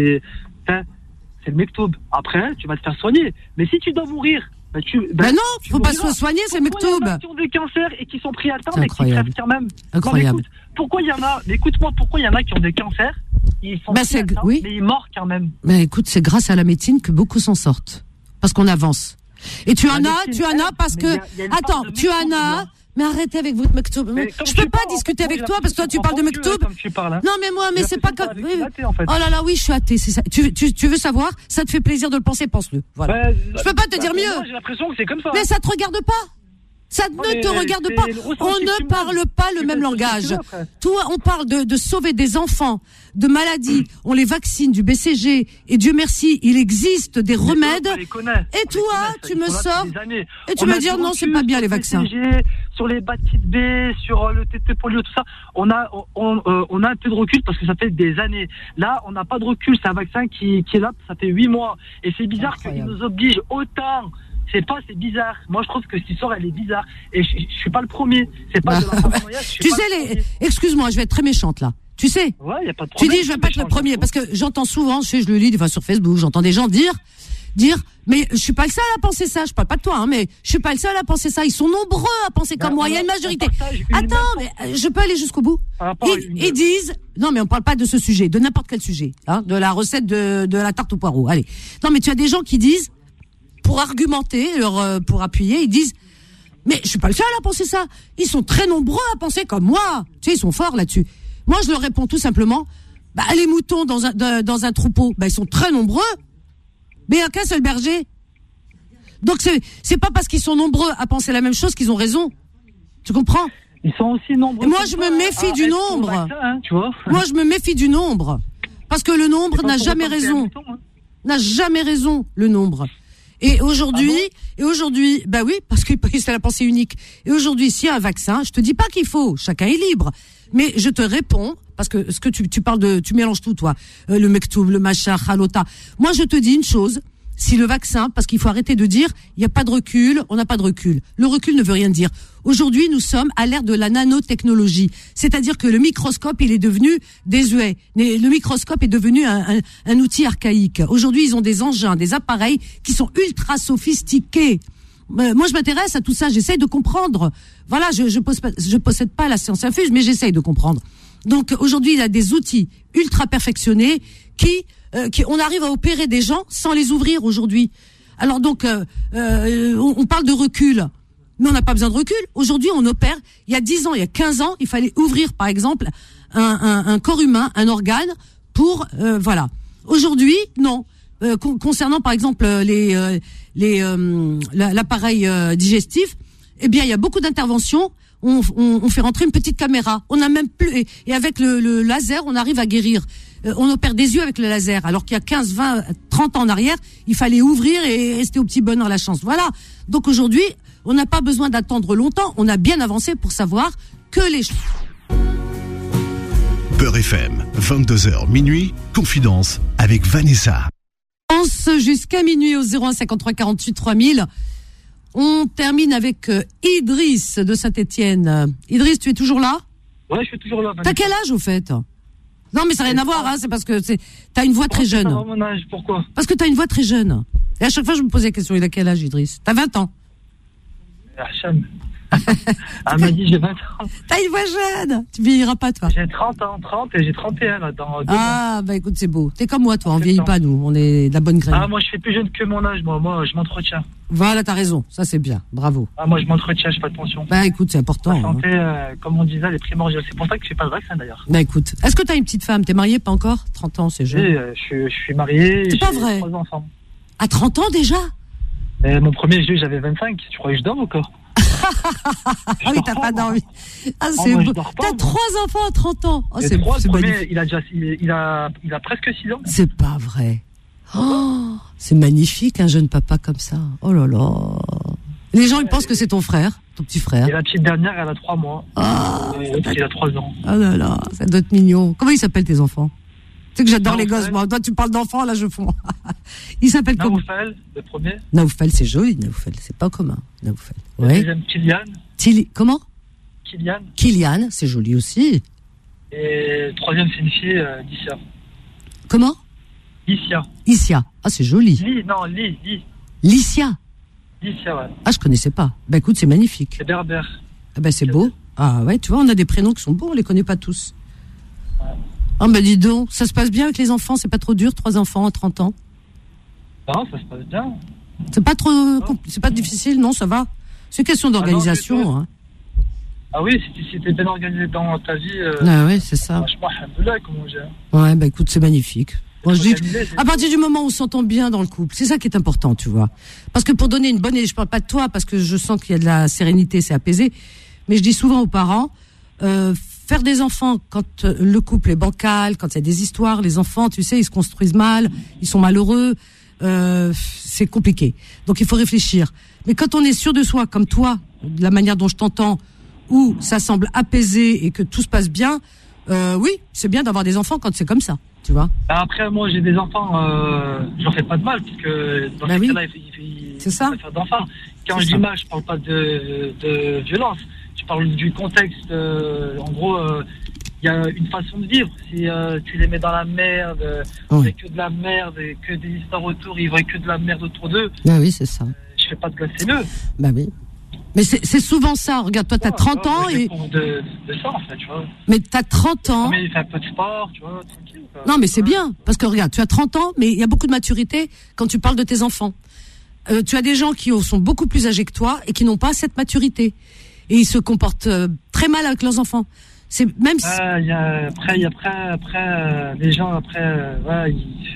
c'est le mektoub. Après, tu vas te faire soigner. Mais si tu dois mourir. Non, faut pas se soigner, c'est le mektoub. Il y a qui ont des cancers et qui sont pris à temps mais qui crèvent quand même. Incroyable. Non, mais écoute, pourquoi il y en a? Mais écoute-moi, pourquoi il y en a qui ont des cancers? Ils sont pris à temps, mais ils morts quand même. Mais écoute, c'est grâce à la médecine que beaucoup s'en sortent, parce qu'on avance. Et tu en as parce que attends, tu en as. Mais arrêtez avec votre mektoub. Je peux pas discuter avec toi parce que toi tu parles de mektoub. Non mais moi, mais c'est pas comme. Oh là là, oui, je suis athée, c'est ça. Tu veux savoir? Ça te fait plaisir de le penser, pense-le. Voilà. Je peux pas te dire mieux. J'ai l'impression que c'est comme ça. Mais ça te regarde pas. Ça ne te regarde pas. On ne parle pas le même langage. Toi, on parle de sauver des enfants de maladies. On les vaccine du BCG. Et Dieu merci, il existe des remèdes. Et toi, tu me sors et tu me dis non, c'est pas bien les vaccins. Sur les hépatites B, sur le tété polio, tout ça, on a un peu de recul parce que ça fait des années. Là, on n'a pas de recul. C'est un vaccin qui est là, ça fait 8 mois. Et c'est bizarre qu'il nous oblige autant. C'est bizarre. Moi, je trouve que cette histoire, elle est bizarre. Et je suis pas le premier. C'est pas de la paranoïaque. Tu sais, excuse-moi, je vais être très méchante, là. Tu sais. Ouais, y a pas de problème. Tu dis, je vais pas être le premier. Parce que j'entends souvent, je le lis des fois sur Facebook, j'entends des gens dire, mais je suis pas le seul à penser ça. Je parle pas de toi, hein, mais je suis pas le seul à penser ça. Ils sont nombreux à penser comme moi. Il y a une majorité. Attends, mais je peux aller jusqu'au bout. Ils disent, non, mais on parle pas de ce sujet, de n'importe quel sujet, hein, de la recette de la tarte au poireau. Allez. Non, mais tu as des gens qui disent, pour argumenter, pour appuyer, ils disent, mais je suis pas le seul à penser ça. Ils sont très nombreux à penser comme moi. Tu sais, ils sont forts là-dessus. Moi, je leur réponds tout simplement, les moutons dans un troupeau, ils sont très nombreux, mais il n'y a qu'un seul berger. Donc c'est pas parce qu'ils sont nombreux à penser la même chose qu'ils ont raison. Tu comprends? Ils sont aussi nombreux. Et moi, je me méfie du nombre. Vaccin, tu vois. Moi, je me méfie du nombre. Parce que le nombre n'a jamais raison. N'a jamais raison, le nombre. Et aujourd'hui, bah oui, parce que c'est la pensée unique. Et aujourd'hui, s'il y a un vaccin, je te dis pas qu'il faut, chacun est libre. Mais je te réponds, parce que ce que tu parles tu mélanges tout, toi. Le mektoub, le machin, halota. Moi, je te dis une chose. Si le vaccin, parce qu'il faut arrêter de dire, il n'y a pas de recul, on n'a pas de recul. Le recul ne veut rien dire. Aujourd'hui, nous sommes à l'ère de la nanotechnologie. C'est-à-dire que le microscope, il est devenu désuet. Le microscope est devenu un outil archaïque. Aujourd'hui, ils ont des engins, des appareils qui sont ultra sophistiqués. Moi, je m'intéresse à tout ça, j'essaye de comprendre. Voilà, je possède pas la science infuse, mais j'essaye de comprendre. Donc aujourd'hui, il y a des outils ultra perfectionnés qui on arrive à opérer des gens sans les ouvrir aujourd'hui. Alors donc, on parle de recul, mais on n'a pas besoin de recul. Aujourd'hui, on opère. Il y a 10 ans, il y a 15 ans, il fallait ouvrir, par exemple, un corps humain, un organe, pour voilà. Aujourd'hui, non. Concernant, par exemple, l'appareil digestif, eh bien, il y a beaucoup d'interventions. On fait rentrer une petite caméra. On a même plus, et avec le laser, on arrive à guérir. On opère des yeux avec le laser, alors qu'il y a 15, 20, 30 ans en arrière, il fallait ouvrir et rester au petit bonheur la chance. Voilà. Donc aujourd'hui, on n'a pas besoin d'attendre longtemps. On a bien avancé pour savoir que les... Beurre FM, 22h minuit, Confidence avec Vanessa. Jusqu'à minuit au 01 53 48 3000. On termine avec Idriss de Saint-Étienne. Idriss, tu es toujours là? Ouais, je suis toujours là. Vanessa. T'as quel âge au fait? Non, mais ça n'a rien à voir, hein, c'est parce que t'as une voix très jeune. C'est pas mon âge, pourquoi? Parce que t'as une voix très jeune. Et à chaque fois, je me pose la question, il a quel âge, Idriss? T'as 20 ans. Hacham. Elle m'a dit j'ai 20 ans. T'as une voix jeune. Tu vieilliras pas, toi. J'ai 30 ans, 30 et j'ai 31 là, dans 2 ans. Ah, bah écoute, c'est beau. T'es comme moi, toi, on vieillit pas, nous. On est de la bonne graine. Ah, moi, je fais plus jeune que mon âge, moi, je m'entretiens. Voilà, t'as raison. Ça, c'est bien. Bravo. Ah, moi, je m'entretiens, je fais pas de pension. Bah écoute, c'est important. La santé, comme on disait, elle est primordiale. C'est pour ça que je fais pas de vaccin, d'ailleurs. Bah écoute, est-ce que t'as une petite femme? T'es marié, pas encore? 30 ans, c'est jeune. Oui, je suis marié. C'est pas vrai. 3 enfants. À 30 ans déjà? Et mon premier jeu, j'avais 25. Tu crois que je dors ou quoi? Ah oui, t'as pas d'envie. Ah, c'est beau. T'as 3 enfants à 30 ans. Oh, c'est magnifique. Il a presque 6 ans. C'est pas vrai. Oh, c'est magnifique, un jeune papa comme ça. Oh là là. Les gens, ils pensent que c'est ton frère, ton petit frère. Et la petite dernière, elle a 3 mois. Ah. Et l'autre, il a 3 ans. Oh là là, ça doit être mignon. Comment ils s'appellent tes enfants? Tu sais que j'adore les gosses, moi. Toi, tu parles d'enfants, là, je fonds. Il s'appelle comment? Naoufel, le premier. Naoufel, c'est joli, Naoufel. C'est pas commun, Naoufel. Le deuxième, Kylian. Comment? Kylian. Kylian, c'est joli aussi. Et le troisième, c'est une fille, Licia. Comment? Licia. Licia. Ah, c'est joli. Licia, ouais. Ah, je connaissais pas. Bah écoute, c'est magnifique. C'est berbère. Ah bah c'est beau. Ah ouais, tu vois, on a des prénoms qui sont beaux, on les connaît pas tous. Ouais. Ah bah dis donc, ça se passe bien avec les enfants, c'est pas trop dur, 3 enfants à 30 ans? Non, ça se passe bien. C'est pas trop, c'est pas difficile, non, ça va. C'est une question d'organisation. Non, ah oui, si t'es bien organisé dans ta vie. Ah ouais, c'est ça. Franchement, alhamdoulilah, comme on dit. Ouais, bah écoute, c'est magnifique. Moi, je dis, à partir du moment où on s'entend bien dans le couple, c'est ça qui est important, tu vois. Parce que pour donner une bonne, et je parle pas de toi, parce que je sens qu'il y a de la sérénité, c'est apaisé, mais je dis souvent aux parents, faire des enfants quand le couple est bancal, quand il y a des histoires, les enfants, tu sais, ils se construisent mal, ils sont malheureux, c'est compliqué. Donc il faut réfléchir. Mais quand on est sûr de soi, comme toi, de la manière dont je t'entends, où ça semble apaisé et que tout se passe bien, oui, c'est bien d'avoir des enfants quand c'est comme ça. Tu vois. Après, moi, j'ai des enfants, j'en fais pas de mal, parce que dans ce cas-là, il c'est ça. Faire d'enfants. Quand je dis mal, je parle pas de violence. Je parle du contexte. En gros, il y a une façon de vivre. Si tu les mets dans la merde, c'est que de la merde, et que des histoires autour, ils voient que de la merde autour d'eux. Ah oui, c'est ça. Je fais pas de glace-le. Bah oui. Mais c'est souvent ça. Regarde, toi, t'as 30 ans et... de ça, en fait, tu vois. Mais t'as 30 ans... Mais il fait un peu de sport, tu vois, tranquille. Quoi. Non, mais c'est bien. Parce que regarde, tu as 30 ans, mais il y a beaucoup de maturité quand tu parles de tes enfants. Tu as des gens qui sont beaucoup plus âgés que toi et qui n'ont pas cette maturité. Et ils se comportent très mal avec leurs enfants. C'est même si... Après, les gens, ouais,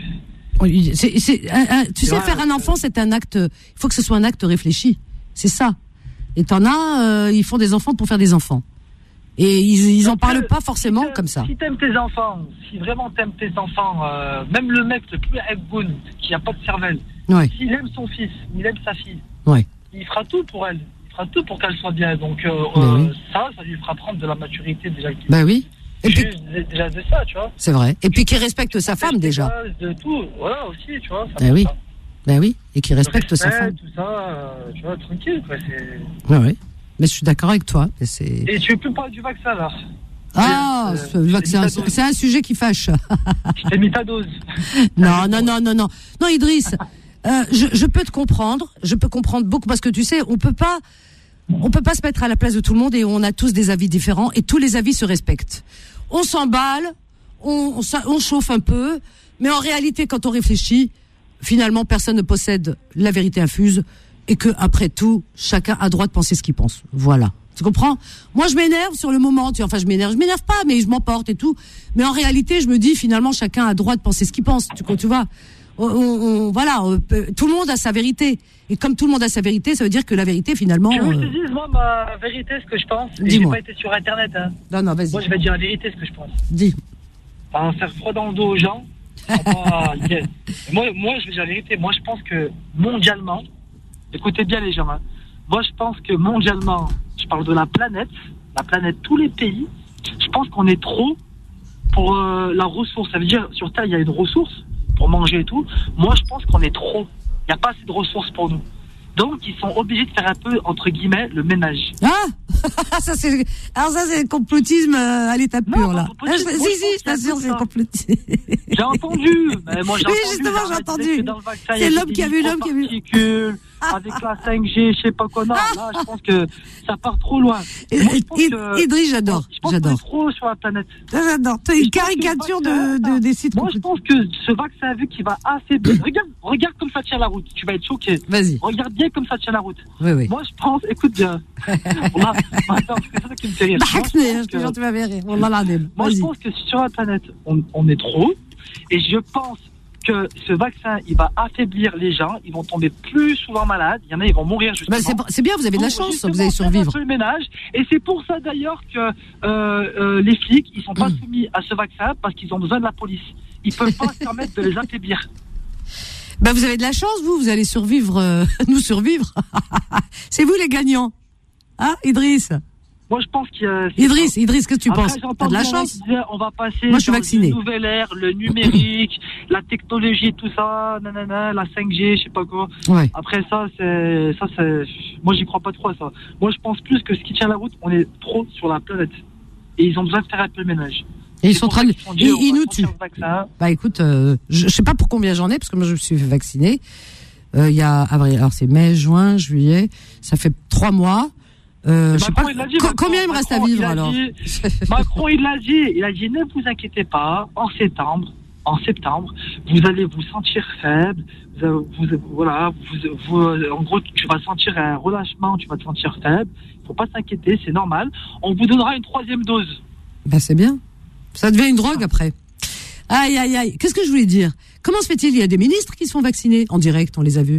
tu sais, faire un enfant, c'est un acte... Il faut que ce soit un acte réfléchi. C'est ça. Et t'en as, ils font des enfants pour faire des enfants. Et ils en parlent pas forcément comme ça. Si t'aimes tes enfants, si vraiment t'aimes tes enfants, même le mec le plus egboun, qui a pas de cervelle, ouais. S'il aime son fils, il aime sa fille, ouais. Il fera tout pour elle. Il fera tout pour qu'elle soit bien. Donc ça lui fera prendre de la maturité déjà. Bah oui. Et puis, déjà de ça, tu vois. C'est vrai. Et puis qu'il respecte sa femme déjà. De tout, voilà aussi, tu vois. Bah oui. Ça. Ben oui, et qui respecte sa femme. Tout ça, tu vois, tranquille, quoi. Ouais, ouais. Mais je suis d'accord avec toi. Et tu veux plus parler du vaccin, là? Ah, le vaccin, c'est un sujet qui fâche. Je t'ai mis ta dose. Non. Non, Idriss, je peux te comprendre. Je peux comprendre beaucoup parce que tu sais, on peut pas se mettre à la place de tout le monde et on a tous des avis différents et tous les avis se respectent. on s'emballe, on chauffe un peu, mais en réalité, quand on réfléchit, finalement, personne ne possède la vérité infuse et que, après tout, chacun a droit de penser ce qu'il pense. Voilà. Tu comprends? Moi, je m'énerve sur le moment. Je m'énerve pas, mais je m'emporte et tout. Mais en réalité, je me dis, finalement, chacun a droit de penser ce qu'il pense. Tu vois? Voilà, tout le monde a sa vérité. Et comme tout le monde a sa vérité, ça veut dire que la vérité, finalement... Tu veux que je te dise, moi, ma vérité, ce que je pense? Dis-moi. J'ai pas été sur Internet, hein. Non, vas-y. Moi, je vais dire la vérité, ce que je pense. Dis. Enfin, faire froid dans le dos aux gens. Moi, je vais dire la vérité. Moi, je pense que mondialement, écoutez bien les gens, hein. Moi, je pense que mondialement, je parle de la planète, tous les pays, je pense qu'on est trop pour la ressource. Ça veut dire, sur Terre, il y a une ressource pour manger et tout. Moi, je pense qu'on est trop. Il n'y a pas assez de ressources pour nous. Donc, ils sont obligés de faire un peu, entre guillemets, le ménage. Ah, ça c'est le complotisme à l'état pur, là. Si, je t'assure, c'est le complotisme. J'ai entendu. Mais moi, oui, justement, j'ai entendu. C'est l'homme qui a vu. Avec la 5G, je sais pas quoi. Non, là, je pense que ça part trop loin. Idriss, j'adore. Je pense qu'on est trop sur la planète. J'adore. T'as une caricature des sites. Moi, je pense que ce vaccin, vu qu'il va affaiblir. Regarde comme ça tient la route. Tu vas être choqué. Vas-y. Regarde bien comme ça tient la route. Oui. Moi, je pense, écoute bien. Attends, c'est ça qui me fait rire. Je te jure, tu vas rire. Moi, je pense que sur la planète, on est trop. Et je pense que ce vaccin, il va affaiblir les gens. Ils vont tomber plus souvent malades. Il y en a, ils vont mourir justement. C'est bien, vous avez de la chance, vous allez survivre. Le ménage. Et c'est pour ça d'ailleurs que les flics, ils sont pas soumis à ce vaccin parce qu'ils ont besoin de la police. Ils peuvent pas se permettre de les affaiblir. Vous avez de la chance, vous allez survivre, nous survivre. C'est vous les gagnants. Hein, Idriss? Moi, je pense qu'il y a... Idriss, qu'est-ce que tu penses? T'as de la chance? On va passer moi, je suis vacciné. Une nouvelle ère, le numérique, la technologie, tout ça, la 5G, je sais pas quoi. Ouais. Après ça, c'est... Moi, j'y crois pas trop à ça. Moi, je pense plus que ce qui tient la route, on est trop sur la planète. Et ils ont besoin de faire un peu le ménage. Et ils sont en train de... Ils nous tuent. Écoute, je sais pas pour combien j'en ai, parce que moi, je me suis vacciné. Il y a avril, alors c'est mai, juin, juillet, ça fait 3 mois. Je sais pas combien il me reste à vivre alors. Macron il a dit ne vous inquiétez pas, en septembre, vous allez vous sentir faible, en gros tu vas sentir un relâchement, tu vas te sentir faible, faut pas s'inquiéter, c'est normal. On vous donnera une 3e dose. C'est bien. Ça devient une drogue après. Aïe. Qu'est-ce que je voulais dire? Comment se fait-il? Il y a des ministres qui se font vacciner en direct, on les a vus.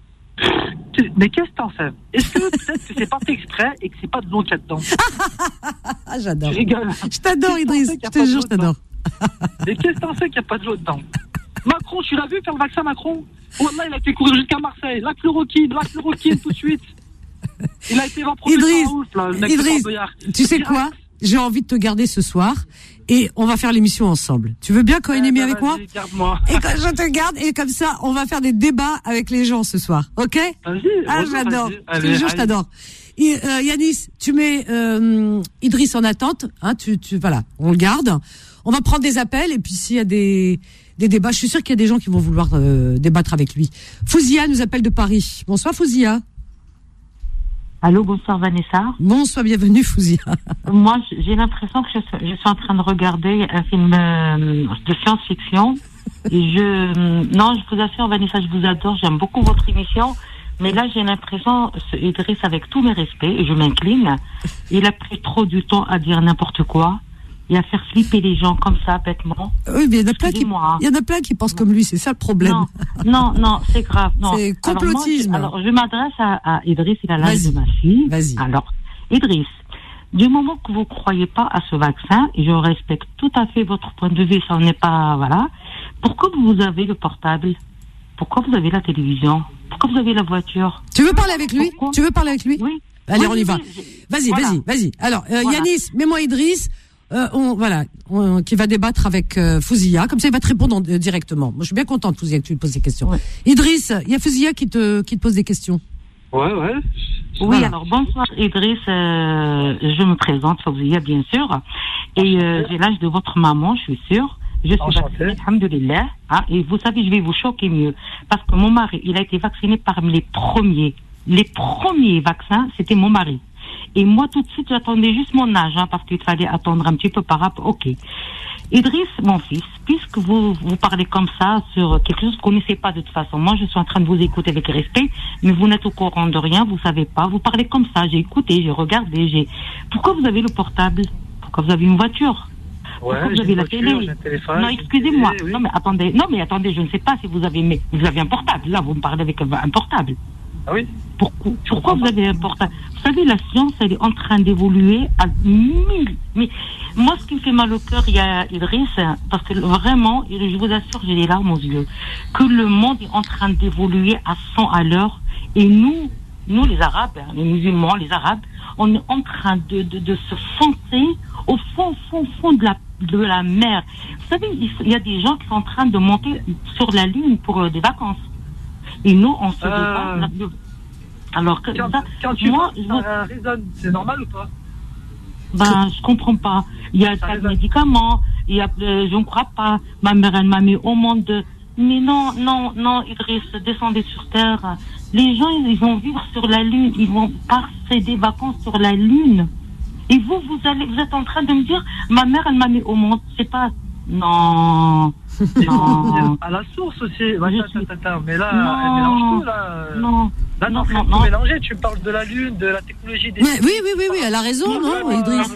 Mais qu'est-ce que t'en sais? Est-ce que peut-être que c'est pas fait exprès et que c'est pas de l'eau qu'il y a dedans? J'adore. Je rigole. Je t'adore, Idriss. Je te jure, je t'adore. Mais qu'est-ce que t'en sais qu'il n'y a pas de l'eau dedans? Macron, tu l'as vu faire le vaccin, Macron? Oh là, il a été courir jusqu'à Marseille. La chloroquine tout de suite. Il a été vaporisé par ouf, là, le mec. Idriss, tu sais quoi? J'ai envie de te garder ce soir et on va faire l'émission ensemble. Tu veux bien co-animer avec moi? Garde-moi. Et quand je te garde et comme ça, on va faire des débats avec les gens ce soir, ok? Vas-y. J'adore. Je te jure, je t'adore. Yanis, tu mets Idriss en attente. Hein, voilà, on le garde. On va prendre des appels et puis s'il y a des débats, je suis sûre qu'il y a des gens qui vont vouloir débattre avec lui. Fouzia nous appelle de Paris. Bonsoir Fouzia. Allô, bonsoir Vanessa. Bonsoir, bienvenue Fouzia. Moi, j'ai l'impression que je suis en train de regarder un film de science-fiction. Et non, je vous assure Vanessa, je vous adore, j'aime beaucoup votre émission. Mais là, j'ai l'impression, Idriss, avec tous mes respects, et je m'incline, il a pris trop du temps à dire n'importe quoi et à faire flipper les gens comme ça, bêtement. Oui, mais il y en a plein qui pensent comme lui, c'est ça le problème. Non, c'est grave. Non. C'est complotisme. Alors, je m'adresse à Idriss, il a l'âge de ma fille. Vas-y. Alors, Idriss, du moment que vous croyez pas à ce vaccin, et je respecte tout à fait votre point de vue, ça n'est pas, voilà. Pourquoi vous avez le portable? Pourquoi vous avez la télévision? Pourquoi vous avez la voiture? Tu veux parler avec lui? Oui. Allez, on y va. Vas-y. Alors, Yanis, mets-moi Idriss. Qui va débattre avec Fouzia, comme ça il va te répondre directement. Moi je suis bien contente Fouzia que tu lui poses des questions. Ouais. Idriss, il y a Fouzia qui te pose des questions. Ouais. Oui, voilà. Alors bonsoir Idriss, je me présente Fouzia bien sûr, et j'ai l'âge de votre maman, je suis sûre. Je suis vaccinée, alhamdoulilah. Et vous savez, je vais vous choquer mieux, parce que mon mari, il a été vacciné parmi les premiers vaccins, c'était mon mari. Et moi, tout de suite, j'attendais juste mon âge, parce qu'il fallait attendre un petit peu par rapport. Ok. Idriss, mon fils, puisque vous parlez comme ça sur quelque chose que vous ne connaissez pas de toute façon, moi je suis en train de vous écouter avec respect, mais vous n'êtes au courant de rien, vous savez pas, vous parlez comme ça, j'ai écouté, j'ai regardé, Pourquoi vous avez le portable? Pourquoi vous avez une voiture? Pourquoi vous avez la télé? Non, excusez-moi. Oui. Non mais attendez, je ne sais pas si vous avez un portable. Là, vous me parlez avec un portable. Ah oui. Pourquoi vous avez un portable? Vous savez, la science, elle est en train d'évoluer à 1000. Mais moi, ce qui me fait mal au cœur, il y a Idriss, parce que vraiment, je vous assure, j'ai les larmes aux yeux, que le monde est en train d'évoluer à 100 à l'heure, et nous les Arabes, les musulmans, les Arabes, on est en train de se foncer au fond de la mer. Vous savez, il y a des gens qui sont en train de monter sur la Lune pour des vacances. Et nous, on se débat. Alors que quand tu raisonnes, c'est normal ou pas? Je comprends pas. Il y a des médicaments, je ne crois pas. Ma mère, elle m'a mis au monde. Mais non, Idriss, descendez sur Terre. Les gens, ils vont vivre sur la Lune. Ils vont passer des vacances sur la Lune. Et vous êtes en train de me dire, ma mère, elle m'a mis au monde. C'est pas... Non. À la source aussi. Mais là, elle mélange tout, là. Non. Là, non, tout mélanger. Tu parles de la Lune, de la technologie des... Mais oui, elle a raison, non, Idriss?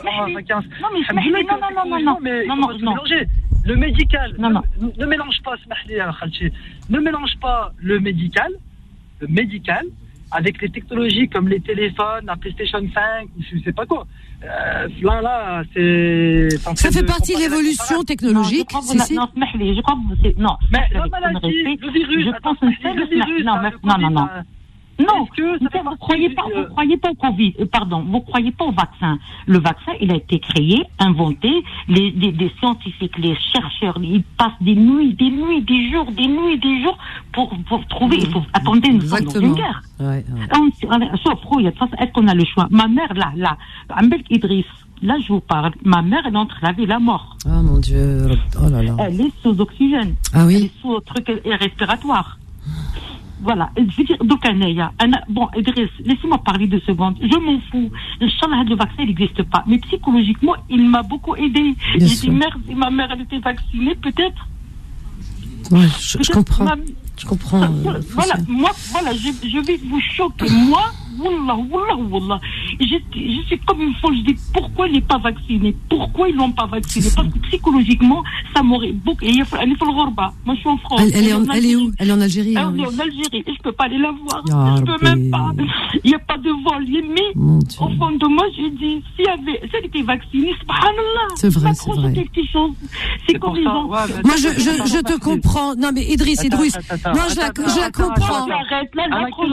Non. Le médical. Ne mélange pas, ne mélange pas le médical avec les technologies comme les téléphones, la PlayStation 5, je sais pas quoi. Là, c'est... Ça fait partie de l'évolution technologique. Je crois que c'est... Non, mais la maladie, le virus... Je pense le virus... Non. Non, vous croyez pas au Covid, vous croyez pas au vaccin. Le vaccin, il a été créé, inventé, les scientifiques, les chercheurs, ils passent des nuits, des jours pour trouver, il faut attendre, nous sommes dans une guerre. Ouais. Est-ce qu'on a le choix? Ma mère, là, Ambel Idriss, là, je vous parle, ma mère, elle est entre la vie et la mort. Oh mon Dieu, oh là là. Elle est sous oxygène. Ah oui. Elle est sous truc respiratoire. Voilà, je veux dire, donc, bon, Idriss, laissez-moi parler 2 secondes. Je m'en fous. Inch'Allah, le vaccin, il n'existe pas. Mais psychologiquement, il m'a beaucoup aidé. J'ai dit, merde, si ma mère, elle était vaccinée, peut-être. Ouais, je comprends. Je comprends. Voilà, moi, je vais vous choquer. Moi, Wallah. Je suis comme une folle. Je dis, pourquoi il n'est pas vacciné? Pourquoi ils ne l'ont pas vacciné? Parce que psychologiquement, ça m'aurait beaucoup. Il faut le Ghorba. Moi, je suis en France. Elle est où? Elle est en Algérie. Elle est en Algérie. Et je ne peux pas aller la voir. Je ne peux même pas. Il n'y a pas de vol. Mais au fond de moi, je dis, si elle était vaccinée, subhanallah. C'est vrai. C'est comme ils ont. Moi, je te comprends. Non, mais Idriss. Non, je la comprends. Arrête, là,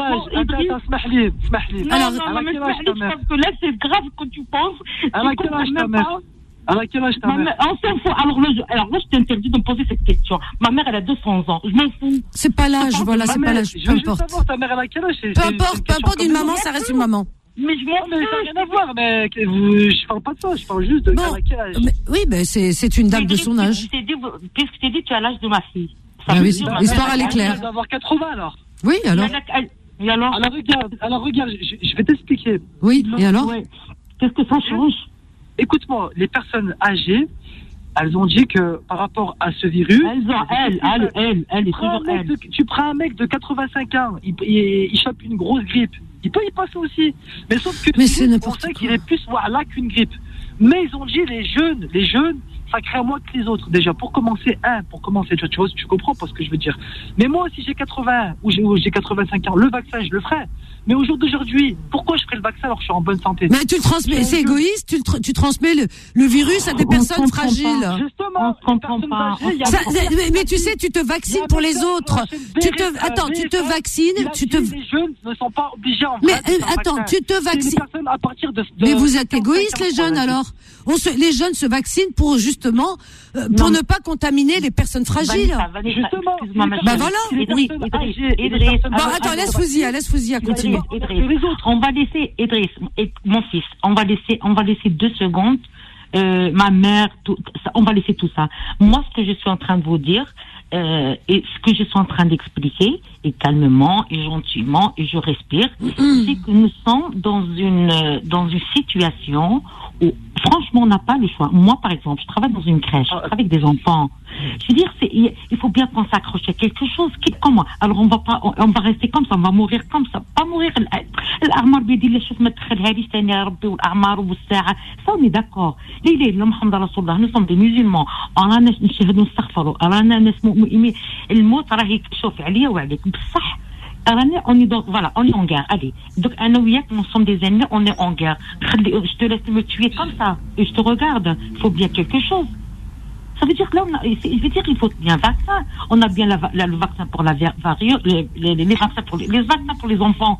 alors, parce que là, c'est grave que tu penses. À quel âge ta mère? On s'en fout. Alors là, je t'interdis de me poser cette question. Ma mère, elle a 200 ans. Je m'en fous. C'est pas l'âge, voilà, c'est pas l'âge. Peu importe. Ta mère, elle a quel âge? Peu importe, une maman, ça reste une maman. Mais je m'en fous. Ça n'a rien à voir, mais je parle pas de ça, je parle juste de quel âge. Oui, mais c'est une dame de son âge. Puisque je t'ai dit, tu as l'âge de ma fille. Ah oui, l'histoire, elle est claire. Elle doit avoir 80 alors. Oui, alors. Et alors regarde, je vais t'expliquer. Oui, et alors Qu'est-ce que ça change? Écoute-moi, les personnes âgées, elles ont dit que par rapport à ce virus... Elle est toujours elle. Tu prends un mec de 85 ans, il chope une grosse grippe. Il peut y passer aussi. Mais sauf que on sait qu'il est plus là qu'une grippe. Mais ils ont dit les jeunes, ça crée moins que les autres. Déjà, pour commencer, tu vois, tu comprends pas ce que je veux dire. Mais moi, si j'ai 80 ou j'ai 85 ans, le vaccin, je le ferai. Mais au jour d'aujourd'hui, pourquoi je ferais le vaccin alors que je suis en bonne santé? Mais tu le transmets, c'est égoïste, tu transmets le virus à des personnes fragiles. Justement, on comprend pas. Mais tu sais, tu te vaccines pour les autres. Tu te vaccines, Les jeunes ne sont pas obligés en Mais attends, tu te vaccines. Mais vous êtes égoïstes, les jeunes, alors? Les jeunes se vaccinent pour justement, pour ne pas contaminer les personnes fragiles. Justement. Bah voilà. Bon, attends, laisse-vous-y à continuer. Idriss, on va laisser Idriss, mon fils, on va laisser 2 secondes. Ma mère, on va laisser tout ça. Moi, ce que je suis en train de vous dire, et ce que je suis en train d'expliquer, et calmement, et gentiment, et je respire, c'est que nous sommes dans une situation où, franchement, on n'a pas le choix. Moi, par exemple, je travaille dans une crèche, je travaille avec des enfants. Je veux dire, il faut bien qu'on s'accroche à quelque chose. Comment? Alors, on va rester comme ça, on va mourir comme ça. Pas mourir. Ça, on est d'accord. Nous sommes des musulmans. On est en guerre. Allez. Donc, nous sommes des ennemis, on est en guerre. Je te laisse me tuer comme ça. Et je te regarde. Il faut bien quelque chose. Ça veut dire que là, il faut bien un vaccin. On a bien le vaccin pour la variole, les vaccins pour les vaccins pour les enfants,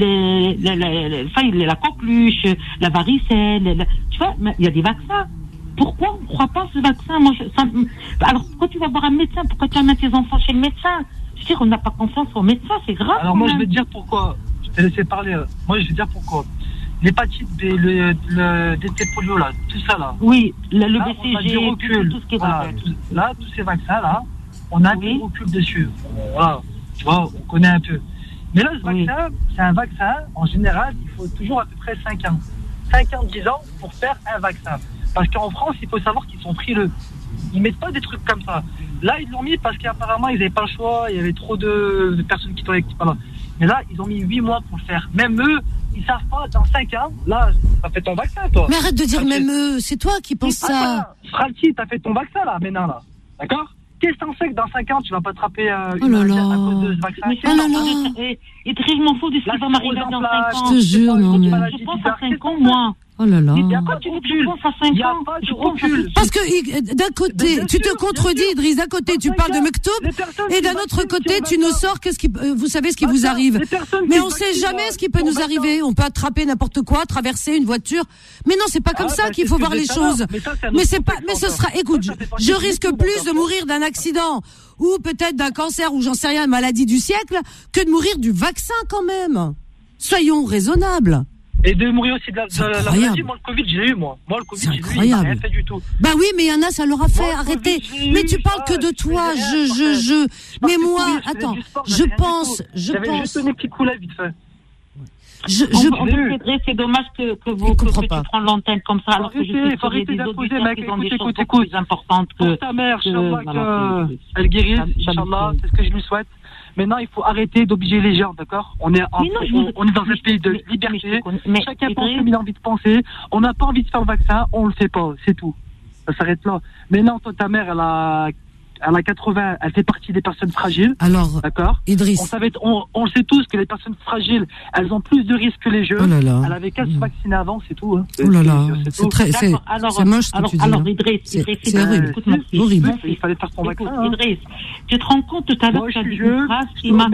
la coqueluche, la varicelle, tu vois, il y a des vaccins. Pourquoi on ne croit pas à ce vaccin? Alors, pourquoi tu vas voir un médecin? Pourquoi tu amènes tes enfants chez le médecin? Je veux dire, on n'a pas confiance au médecin, c'est grave. Alors, moi, je vais te dire pourquoi. Je t'ai laissé parler. Moi, je vais te dire pourquoi. L'hépatite B, le DT polio, là, tout ça, là. Oui, le là, BCG, on a du recul. tout ce qui est voilà, là, tous ces vaccins-là, on a du recul dessus. Voilà, tu vois, on connaît un peu. Mais là, ce vaccin, c'est un vaccin, en général, il faut toujours à peu près 5 ans. 5 ans, 10 ans pour faire un vaccin. Parce qu'en France, il faut savoir qu'ils sont frileux. Ils mettent pas des trucs comme ça. Là, ils l'ont mis parce qu'apparemment, ils n'avaient pas le choix. Il y avait trop de personnes qui étaient là. Mais là, ils ont mis 8 mois pour le faire. Même eux, ils savent pas, dans 5 ans, là, t'as fait ton vaccin, toi. Mais arrête de dire même eux, c'est toi qui penses ça. Fralti, t'as fait ton vaccin, là, maintenant, là. D'accord? Qu'est-ce que t'en sais que dans 5 ans, tu vas pas attraper oh là là. à cause de ce vaccin? Oh là là. Et je m'en fous de ce qui va m'arriver dans 5 ans. Je te jure, non, mais... Je pense à 5 ans, moi. Oh là là. Il n'y a pas de recul. Il n'y a pas de recul. Parce que d'un côté, tu te contredis, Idriss. D'un côté, tu parles de Mektoub, et d'un autre côté, tu nous sors vous savez ce qui vous arrive. Mais on sait jamais ce qui peut nous arriver. On peut attraper n'importe quoi, traverser une voiture. Mais non, c'est pas comme ça qu'il faut voir les choses. Mais c'est pas, mais ce sera, écoute, je risque plus de mourir d'un accident ou peut-être d'un cancer ou j'en sais rien, une maladie du siècle, que de mourir du vaccin quand même. Soyons raisonnables. Et de mourir aussi de la maladie. Moi, le Covid, j'ai eu, moi. Moi, le Covid, j'ai eu, il n'a rien fait du tout. Bah oui, mais il y en a, ça leur a fait. Arrêtez. Mais tu parles que de toi. Mais moi, attends, je pense. J'avais juste donné un petit coup là, vite fait. C'est dommage que tu prends l'antenne comme ça, alors que je sais faut arrêter d'imposer, mec. Écoute. Plus importantes que ta mère, elle guérisse, Inch'Allah, c'est ce que je lui souhaite. Maintenant, il faut arrêter d'obliger les gens, d'accord? On est dans un pays de liberté. Chacun pense comme il a envie de penser. On n'a pas envie de faire le vaccin, on le fait pas, c'est tout. Ça s'arrête là. Maintenant, toi, ta mère, elle a 80, elle fait partie des personnes fragiles. Alors, d'accord. Idriss. On le sait tous que les personnes fragiles, elles ont plus de risques que les jeunes. Oh là là. Elle avait qu'à se vacciner avant, c'est tout. Hein. Oh là là. C'est moche ce que tu dis. Alors, Idriss, c'est horrible. Horrible. Il fallait faire ton vaccin. Idriss, tu te rends compte tout à l'heure que tu as dit une phrase qui m'a...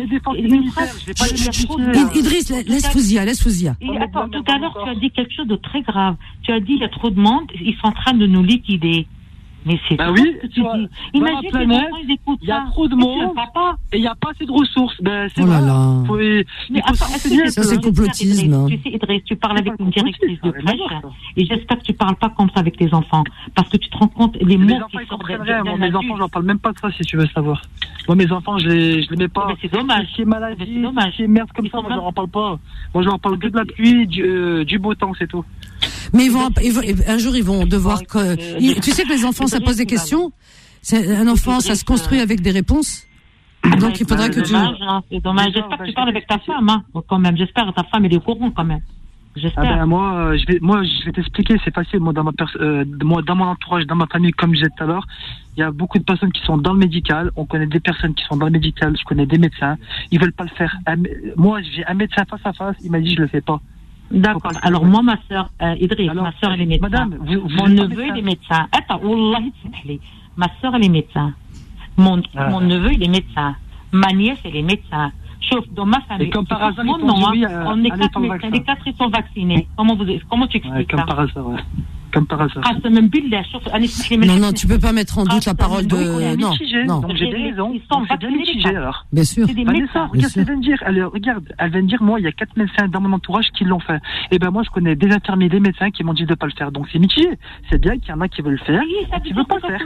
Idriss, laisse Fouzia. Et attends, tout à l'heure, tu as dit quelque chose de très grave. Tu as dit, il y a trop de monde, ils sont en train de nous liquider. Mais c'est oui, ce que tu dis. Imagine que les enfants, ils écoutent ça. Il y a trop de monde et il n'y a pas assez de ressources. Ben, c'est oh là là. Mais attends, ça, c'est complotisme. Tu sais, Idriss, tu parles avec une directrice de crèche et j'espère que tu parles pas comme ça avec tes enfants. Parce que tu te rends compte, les mots qui sortent moi, mes enfants, j'en parle même pas de ça, si tu veux savoir. Moi, mes enfants, je les mets pas. Mais c'est dommage. C'est maladie, c'est merde comme ça, moi, je leur en parle pas. Moi, je leur parle que de la pluie, du beau temps, c'est tout. Mais un jour, ils vont devoir... Tu sais que les enfants, ça pose des questions. Un enfant, ça se construit avec des réponses. Donc, il faudra que tu... C'est dommage. J'espère que tu parles avec ta femme, hein, quand même. J'espère que ta femme, elle est au courant, quand même. J'espère. Moi, je vais t'expliquer. C'est facile. Moi, dans mon entourage, dans ma famille, comme je disais tout à l'heure, il y a beaucoup de personnes qui sont dans le médical. On connaît des personnes qui sont dans le médical. Je connais des médecins. Ils veulent pas le faire. Moi, j'ai un médecin face à face. Il m'a dit, je le fais pas. D'accord. Alors, moi, ma sœur, Idriss, ma sœur, elle est médecin. Madame, mon neveu, il est médecin. Attends, Wallahi, ma sœur, elle est médecin. Mon neveu, il est médecin. Ma nièce, elle est médecin. Sauf dans ma famille. Et comme par hasard, on est 4 médecins. Les 4, ils sont vaccinés. Comment tu expliques ça? Comme par hasard, ouais. comme par hasard. Non, tu peux pas mettre en doute la parole de... Non. Donc j'ai des raisons. Ils sont bien mitigés, alors. Bien sûr. Vanessa, regarde ce qu'elle vient de dire. Regarde, elle vient de dire, moi, il y a 4 médecins dans mon entourage qui l'ont fait. Et ben moi, je connais des infirmiers, des médecins qui m'ont dit de pas le faire. Donc c'est mitigé. C'est bien qu'il y en a qui veulent le faire, et qui veulent pas le faire.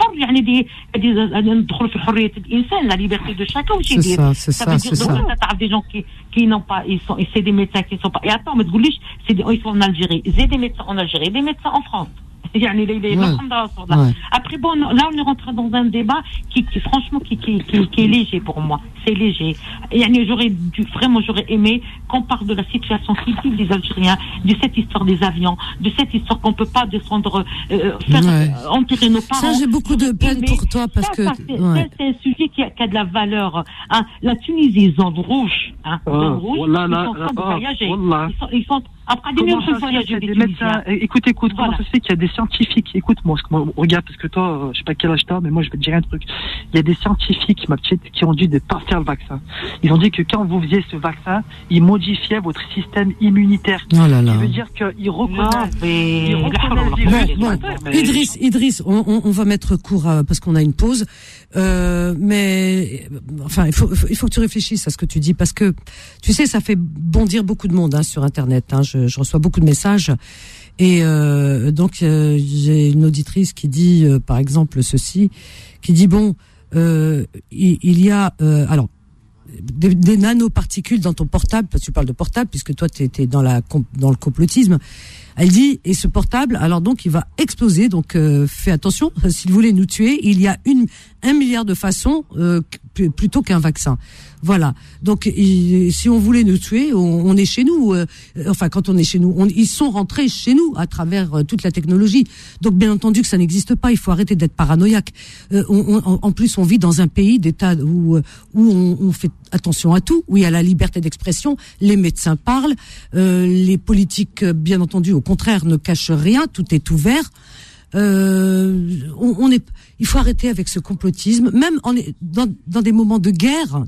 La liberté de chacun. C'est ça. Des gens qui n'ont pas, c'est des médecins qui ne sont pas. Et attends, mais ils sont en Algérie. C'est des médecins en Algérie, des médecins en France. Après, bon, là, on est rentré dans un débat qui franchement, qui est léger pour moi. C'est léger. J'aurais aimé qu'on parle de la situation civile des Algériens, de cette histoire des avions, de cette histoire qu'on peut pas descendre, enterrer nos parents. Ça, j'ai beaucoup de peine pour toi parce que c'est un sujet qui a de la valeur. Hein. La Tunisie, ils ont rouge. Ils sont en train de voyager. Ils sont après des médecins. Écoute, comment ça se fait qu'il y a des scientifiques, écoute-moi, regarde, parce que toi, je sais pas quel âge t'as, mais moi je vais te dire un truc. Il y a des scientifiques, ma petite, qui ont dit de pas faire le vaccin. Ils ont dit que quand vous faisiez ce vaccin, ils modifiaient votre système immunitaire. Oh là là. Ça veut dire qu'ils reconnaissent le virus. Idriss, on va mettre court parce qu'on a une pause. Mais enfin, il faut que tu réfléchisses à ce que tu dis parce que tu sais, ça fait bondir beaucoup de monde sur Internet. Je reçois beaucoup de messages et donc j'ai une auditrice qui dit par exemple ceci, qui dit il y a alors des nanoparticules dans ton portable, parce que tu parles de portable puisque toi t'es dans le complotisme. Elle dit, et ce portable, alors donc il va exploser, donc fais attention, s'il voulait nous tuer, il y a 1 milliard de façons plutôt qu'un vaccin. Voilà. Donc si on voulait nous tuer, on est chez nous. Enfin, quand on est chez nous, ils sont rentrés chez nous à travers toute la technologie. Donc bien entendu que ça n'existe pas. Il faut arrêter d'être paranoïaque. En plus, on vit dans un pays d'État où on fait attention à tout, où il y a la liberté d'expression. Les médecins parlent, les politiques, bien entendu, au contraire, ne cachent rien. Tout est ouvert. Il faut arrêter avec ce complotisme. Même dans des moments de guerre,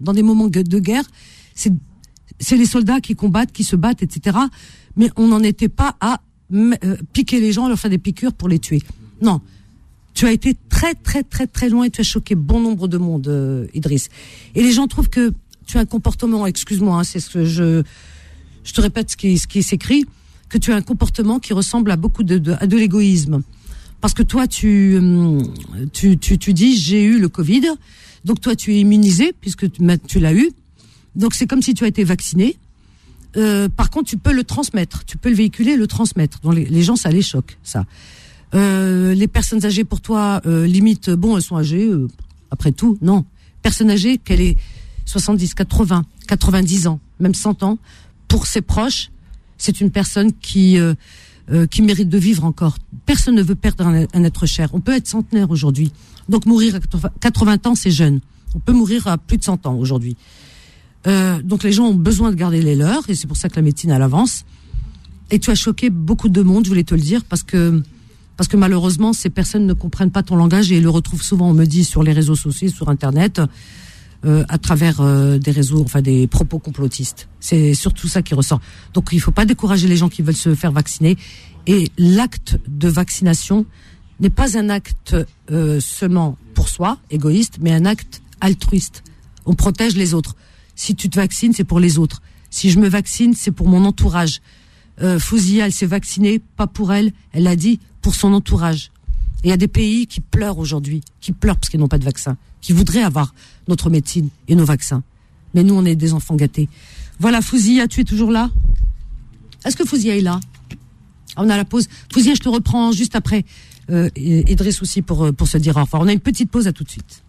c'est les soldats qui combattent, qui se battent, etc. Mais on n'en était pas à piquer les gens, leur faire des piqûres pour les tuer. Non. Tu as été très, très, très, très loin et tu as choqué bon nombre de monde, Idriss. Et les gens trouvent que tu as un comportement, excuse-moi, c'est ce que je te répète ce qui s'écrit, que tu as un comportement qui ressemble à beaucoup de l'égoïsme. Parce que toi, tu dis, j'ai eu le Covid, donc toi, tu es immunisé, puisque tu l'as eu. Donc, c'est comme si tu as été vacciné. Par contre, tu peux le transmettre, tu peux le véhiculer et le transmettre. Donc, les gens, ça les choque, ça. Les personnes âgées, pour toi, limite, elles sont âgées, après tout, non. Personne âgée, qu'elle ait 70, 80, 90 ans, même 100 ans, pour ses proches, c'est une personne qui mérite de vivre encore. Personne ne veut perdre un être cher. On peut être centenaire aujourd'hui. Donc mourir à 80 ans, c'est jeune. On peut mourir à plus de 100 ans aujourd'hui. Donc les gens ont besoin de garder les leurs, et c'est pour ça que la médecine, elle avance. Et tu as choqué beaucoup de monde, je voulais te le dire, parce que malheureusement, ces personnes ne comprennent pas ton langage et le retrouvent souvent, on me dit, sur les réseaux sociaux, sur Internet, à travers des réseaux, enfin des propos complotistes. C'est surtout ça qui ressort. Donc il faut pas décourager les gens qui veulent se faire vacciner. Et l'acte de vaccination n'est pas un acte seulement pour soi, égoïste, mais un acte altruiste. On protège les autres. Si tu te vaccines, c'est pour les autres. Si je me vaccine, c'est pour mon entourage. Fouzia, elle s'est vaccinée, pas pour elle, elle l'a dit, pour son entourage. Et il y a des pays qui pleurent aujourd'hui, qui pleurent parce qu'ils n'ont pas de vaccin, qui voudraient avoir notre médecine et nos vaccins. Mais nous, on est des enfants gâtés. Voilà, Fouzia, tu es toujours là ? Est-ce que Fouzia est là ? On a la pause. Fouzia, je te reprends juste après. Idriss aussi pour se dire au revoir. On a une petite pause, à tout de suite.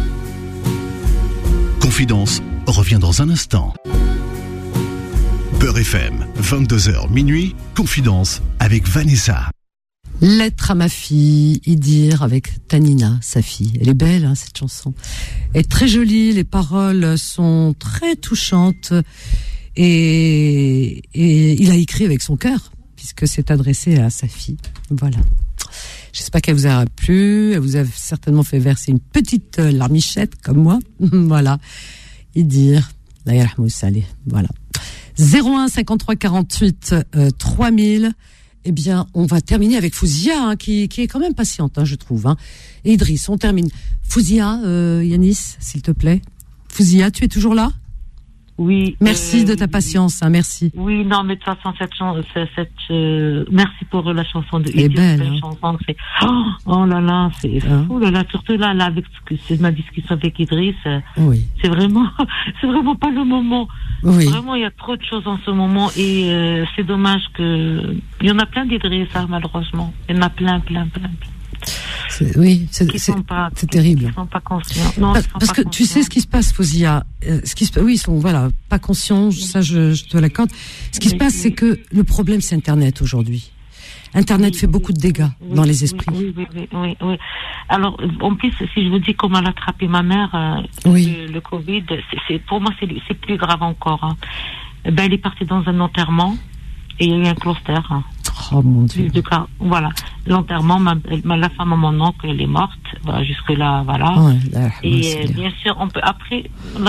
Confidence revient dans un instant. Beurre FM, 22h minuit, Confidence avec Vanessa. Lettre à ma fille, Idir, avec Tanina, sa fille. Elle est belle, cette chanson. Elle est très jolie, les paroles sont très touchantes. Et il a écrit avec son cœur, puisque c'est adressé à sa fille. Voilà. J'espère qu'elle vous a plu. Elle vous a certainement fait verser une petite larmichette, comme moi. Voilà. Idir, voilà. 01 53 48 3000. eh bien, on va terminer avec Fouzia, hein, qui est quand même patiente, hein, je trouve. Hein. Et Idriss, on termine. Fouzia, Yanis, s'il te plaît. Fouzia, tu es toujours là ? Oui. Merci de ta patience, hein, merci. Oui, non, mais de toute façon, merci pour la chanson de Idriss. Elle est belle, hein. Chanson, c'est, oh là là, c'est fou, là, surtout là, avec ma discussion avec Idriss, oui. c'est vraiment pas le moment. Oui. Vraiment, il y a trop de choses en ce moment et c'est dommage il y en a plein d'Idriss, hein, malheureusement. Il y en a plein. C'est terrible. Ils sont pas conscients. Non, parce que tu sais ce qui se passe, Fouzia. Oui, ils sont pas conscients. Ça, je te l'accorde. Ce qui se passe, c'est que le problème, c'est Internet aujourd'hui. Internet fait beaucoup de dégâts dans les esprits. Oui. Alors, en plus, si je vous dis comment elle a attrapé ma mère, le Covid, pour moi, c'est plus grave encore. Hein. Ben, elle est partie dans un enterrement et il y a eu un cluster. Hein. Oh mon Dieu. Voilà. L'enterrement, la femme de mon oncle, elle est morte. Voilà, jusque-là, voilà. Ouais, et bien sûr, on peut, après, on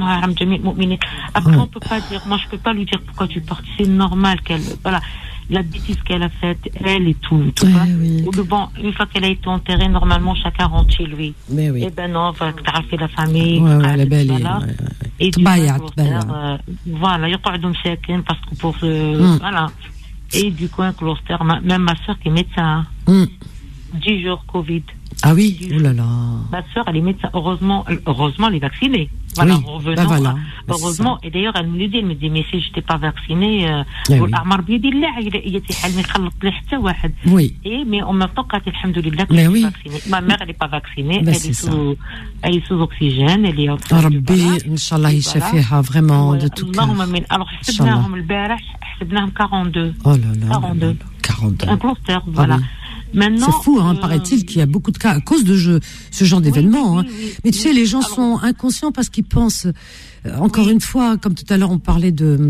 peut pas dire, moi, je peux pas lui dire pourquoi tu es partie. C'est normal la bêtise qu'elle a faite, elle et tout. Oui. Bon, une fois qu'elle a été enterrée, normalement, chacun rentre chez lui. Mais oui. Eh ben non, va fait la famille. Elle est belle. Et du coup, voilà, il y a pas de chacun parce que pour voilà. Et du coup, un cluster, même ma soeur qui est médecin, 10 jours Covid. Ah oui, oh là là. Ma soeur, elle est médecin. Heureusement, elle est vaccinée. Voilà, oui. Revenons. Heureusement. Et d'ailleurs, elle me dit, mais si je n'étais pas vaccinée, oui. Mais en même temps, quand alhamdoulilah, vaccinée. Ma mère, elle n'est pas vaccinée. Elle est sous oxygène. Elle est en train de Rabbi, Inch'Allah, يشفيها vraiment de tout cœur. Alors, حسبناهم البارح 42. Oh là là. 42. Un cluster, voilà. Maintenant, c'est fou, hein, paraît-il qu'il y a beaucoup de cas à cause de ce genre d'événements. Oui. Mais tu sais, les gens sont inconscients parce qu'ils pensent, encore une fois, comme tout à l'heure on parlait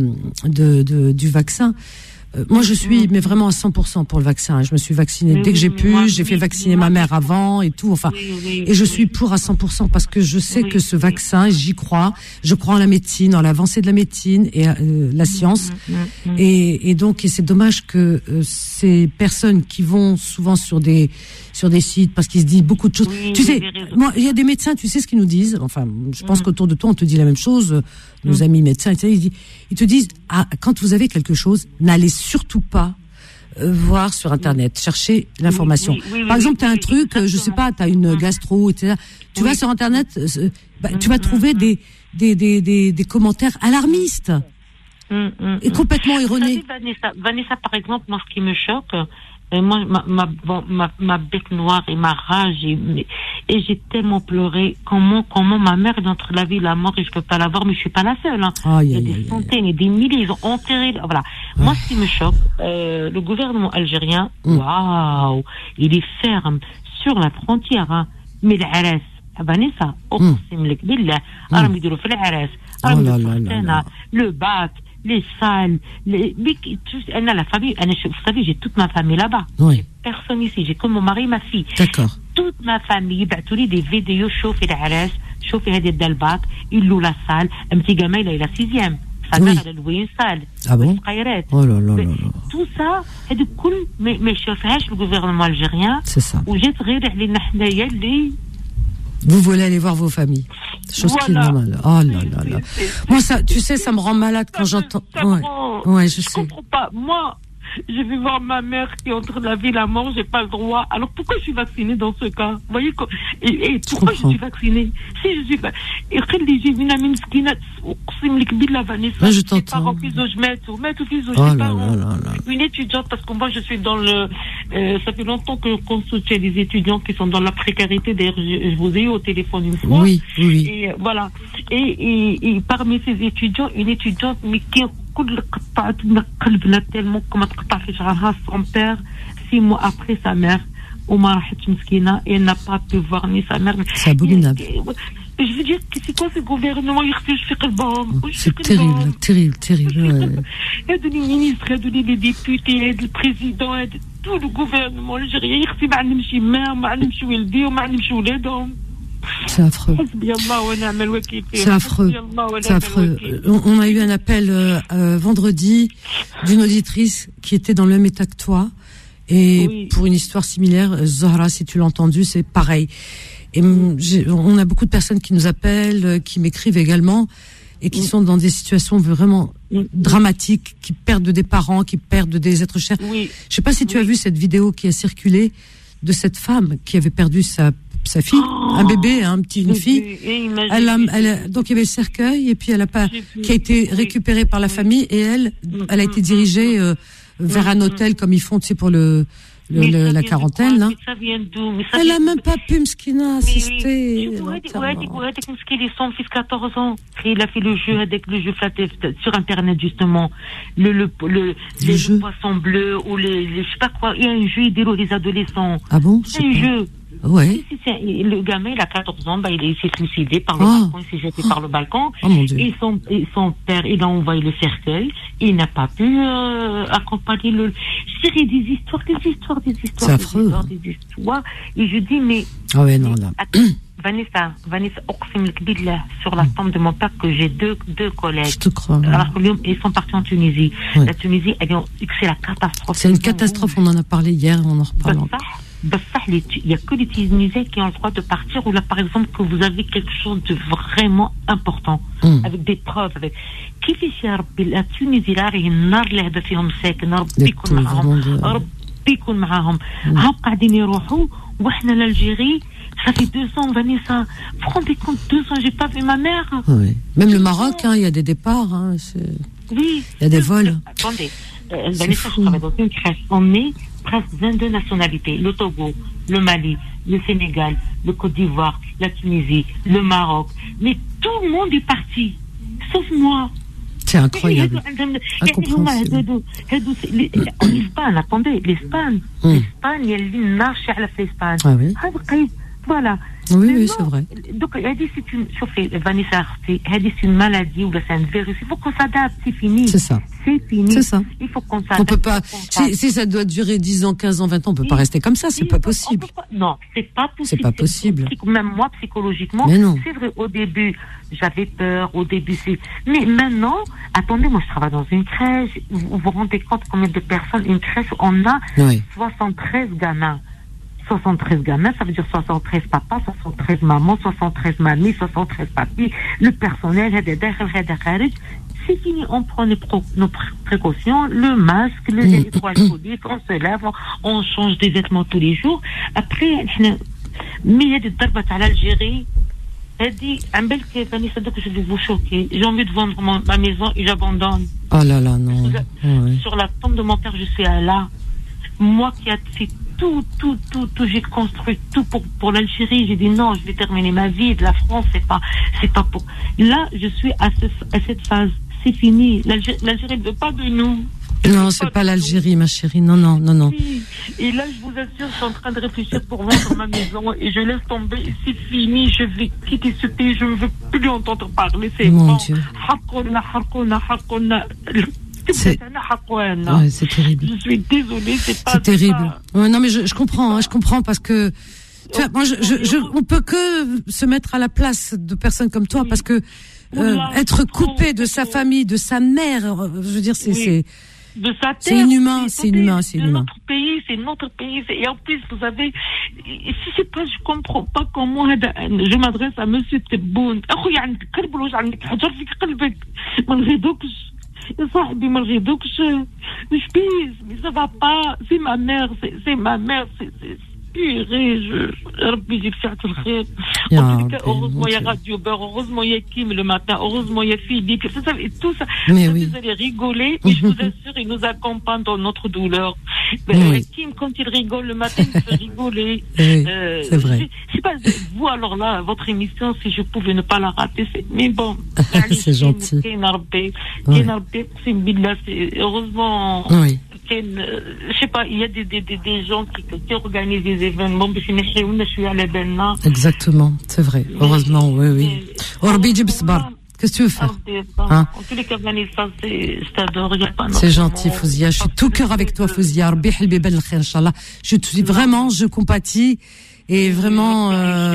du vaccin. Moi, je suis mais vraiment à 100% pour le vaccin. Je me suis vaccinée dès que j'ai pu. J'ai fait vacciner ma mère avant et tout. Enfin, et je suis pour à 100% parce que je sais que ce vaccin, j'y crois. Je crois en la médecine, en l'avancée de la médecine et la science. Et donc, c'est dommage que ces personnes qui vont souvent sur des sites parce qu'ils se disent beaucoup de choses. Tu sais, moi, il y a des médecins, tu sais ce qu'ils nous disent. Enfin, je pense qu'autour de toi, on te dit la même chose. Nos amis médecins, ils te disent, quand vous avez quelque chose, n'allez surtout pas voir sur Internet, chercher l'information. Par exemple, tu as un truc, je sais pas, tu as une gastro, etc. Tu vas sur Internet, tu vas trouver des commentaires alarmistes et complètement erronés. Vanessa, par exemple, moi, ce qui me choque, moi, ma bête noire et ma rage et j'ai tellement pleuré. Comment ma mère est entre la vie et la mort et je peux pas la voir, mais je suis pas la seule. Hein. Il y a des centaines et des milliers, ils ont enterré. Voilà. Moi, ce qui me choque, le gouvernement algérien, waouh, il est ferme sur la frontière. Hein. Mais l'Aras, Vanessa, أقسم لك بالله, راهم يديروا في العراس, راهم يديروا le bac. Les salles, la famille, vous savez, j'ai toute ma famille là-bas. Oui. J'ai personne ici, j'ai que mon mari et ma fille. D'accord. Toute ma famille, بعثوا des vidéos, شوفي العراس, شوفي هذه الدلبات, ils louent la salle, un petit gamin, il a 6e. Sa mère, elle a loué une salle. Ah bon? Oh là là là. Tout ça, c'est de cool, mais je fais le gouvernement algérien. C'est ça. Où j'ai très Vous voulez aller voir vos familles. Chose qui est normale. Oh là là là. Moi, ça, tu sais, ça me rend malade quand j'entends. Ouais, je sais. Comprends pas. Moi, je vais voir ma mère qui est entre la vie et la mort, j'ai pas le droit. Alors pourquoi je suis vaccinée dans ce cas? Vous voyez, et pourquoi je suis vaccinée? Si je suis je t'entends. Une étudiante, parce que moi je suis dans le ça fait longtemps qu'on soutient les étudiants qui sont dans la précarité. D'ailleurs, je vous ai eu au téléphone une fois. Oui. Et voilà. Et parmi ces étudiants, une étudiante mais qui tellement comme son père 6 mois après sa mère et elle n'a pas pu voir ni sa mère. C'est abominable. Je veux dire, c'est quoi ce gouvernement? C'est terrible. Il y a des ministres, il y a des députés, il y a des présidents, il y a tout le gouvernement algérien. C'est affreux. C'est affreux. On a eu un appel vendredi d'une auditrice qui était dans le même état que toi, Et pour une histoire similaire, Zahra, si tu l'as entendu, c'est pareil. Et on a beaucoup de personnes qui nous appellent, qui m'écrivent également, et qui sont dans des situations vraiment dramatiques, qui perdent des parents, qui perdent des êtres chers. Je sais pas si tu as vu cette vidéo qui a circulé de cette femme qui avait perdu sa fille, un bébé, une fille. Donc il y avait le cercueil, et puis qui a été récupérée par la famille, et elle a été dirigée vers un hôtel comme ils font, tu sais, pour la quarantaine. Hein. Elle a même pas pu, Mskina, assister. Il son fils 14 ans. Il a fait le jeu sur Internet, justement. Les poissons bleus, ou je sais pas quoi. Il y a un jeu, il dit les adolescents. Ah bon? C'est un jeu. Ouais. Le gamin, il a 14 ans, il s'est suicidé par le balcon, il s'est jeté par le balcon. Oh mon Dieu. Et son père, il a envoyé le cercueil, et il n'a pas pu accompagner le. Je dirais des histoires. C'est affreux. Des histoires. Et je dis, mais. Ah ouais, non, là. Vanessa, sur la tombe de mon père, que j'ai deux collègues. Je te crois. Alors, ils sont partis en Tunisie. Ouais. La Tunisie, c'est la catastrophe. C'est une catastrophe, on en a parlé hier, on en reparle. Il n'y a que les Tunisiens qui ont le droit de partir, ou là, par exemple, que vous avez quelque chose de vraiment important, avec des preuves, avec. كيفاش يا ربي التونسي راهي النار اللي هذا فيهم ساكن ربي يكون معاهم ربي يكون معاهم هم قاعدين يروحوا وإحنا l'Algérie ça fait 2 ans Vanessa vous vous rendez compte 2 ans j'ai pas vu ma mère. Oui. Même le Maroc il y a des départs il y a des vols. Attendez Vanessa je travaille dans une crèche on est presque 22 nationalités, le Togo, le Mali, le Sénégal, le Côte d'Ivoire, la Tunisie, le Maroc, mais tout le monde est parti sauf moi. C'est incroyable. Incompréhensible. En Espagne, attendez, l'Espagne, il y a une marche à l'Espagne. Ah oui. Voilà. Oui, c'est vrai. Donc, Vanessa, c'est une maladie ou c'est un virus. Il faut qu'on s'adapte, c'est fini. C'est ça. C'est fini. C'est ça. Il faut qu'on s'adapte. On peut pas, si ça doit durer 10 ans, 15 ans, 20 ans, on peut pas rester comme ça, c'est pas possible. Non, c'est pas possible. C'est pas possible. Même moi, psychologiquement, c'est vrai, au début, j'avais peur, mais maintenant, attendez, moi, je travaille dans une crèche, vous vous rendez compte combien de personnes, une crèche, on a 73 gamins. 73 gamins, ça veut dire 73 papas, 73 mamans, 73 mamies, 73 papis, le personnel, c'est fini, on prend nos précautions, le masque, le gel hydroalcoolique, on se lave, on change des vêtements tous les jours. Après, mais il y a des darbats à l'Algérie. Elle dit, je vais vous choquer. J'ai envie de vendre ma maison et j'abandonne. Oh là là, non. Sur la tombe de mon père, je suis là. Moi qui ai fait tout, j'ai construit tout pour l'Algérie. J'ai dit non, je vais terminer ma vie. De la France, c'est pas pour. Là, je suis à cette phase. C'est fini. L'Algérie ne veut pas de nous. Non, c'est pas l'Algérie, ma chérie. Non. Et là, je vous assure, je suis en train de réfléchir pour vendre ma maison et je laisse tomber. C'est fini. Je vais quitter ce pays. Je ne veux plus entendre parler. C'est mon Dieu. C'est terrible. Je suis désolée, c'est terrible. Ouais, non, mais je comprends parce que tu vois, moi, on peut que se mettre à la place de personnes comme toi parce que être coupé de sa famille, de sa mère, je veux dire, c'est de sa terre, c'est inhumain. C'est notre pays. Et en plus, vous savez, si c'est pas, je comprends pas comment je m'adresse à monsieur Tebboune. Mais ça va pas, c'est ma mère, c'est purée, Rabbi, j'ai fait le khair. Heureusement, il y a Radio Beurre, heureusement, il y a Kim le matin, heureusement, il y a Philippe, et tout ça. Mais oui. Vous allez rigoler, et je vous assure, il nous accompagne dans notre douleur. Kim, quand il rigole le matin, il fait rigoler. C'est vrai. Je sais pas, vous, alors là, votre émission, si je pouvais ne pas la rater, mais bon. C'est gentil. Heureusement. Oui. Je sais pas, il y a des gens qui organisent des événements. Exactement, c'est vrai. Heureusement, oui. Qu'est-ce que tu veux faire? En tous les cas, Vanessa, je t'adore. C'est gentil, Fouzia. Je suis tout cœur avec toi, Fouzia. Je compatis. Et vraiment,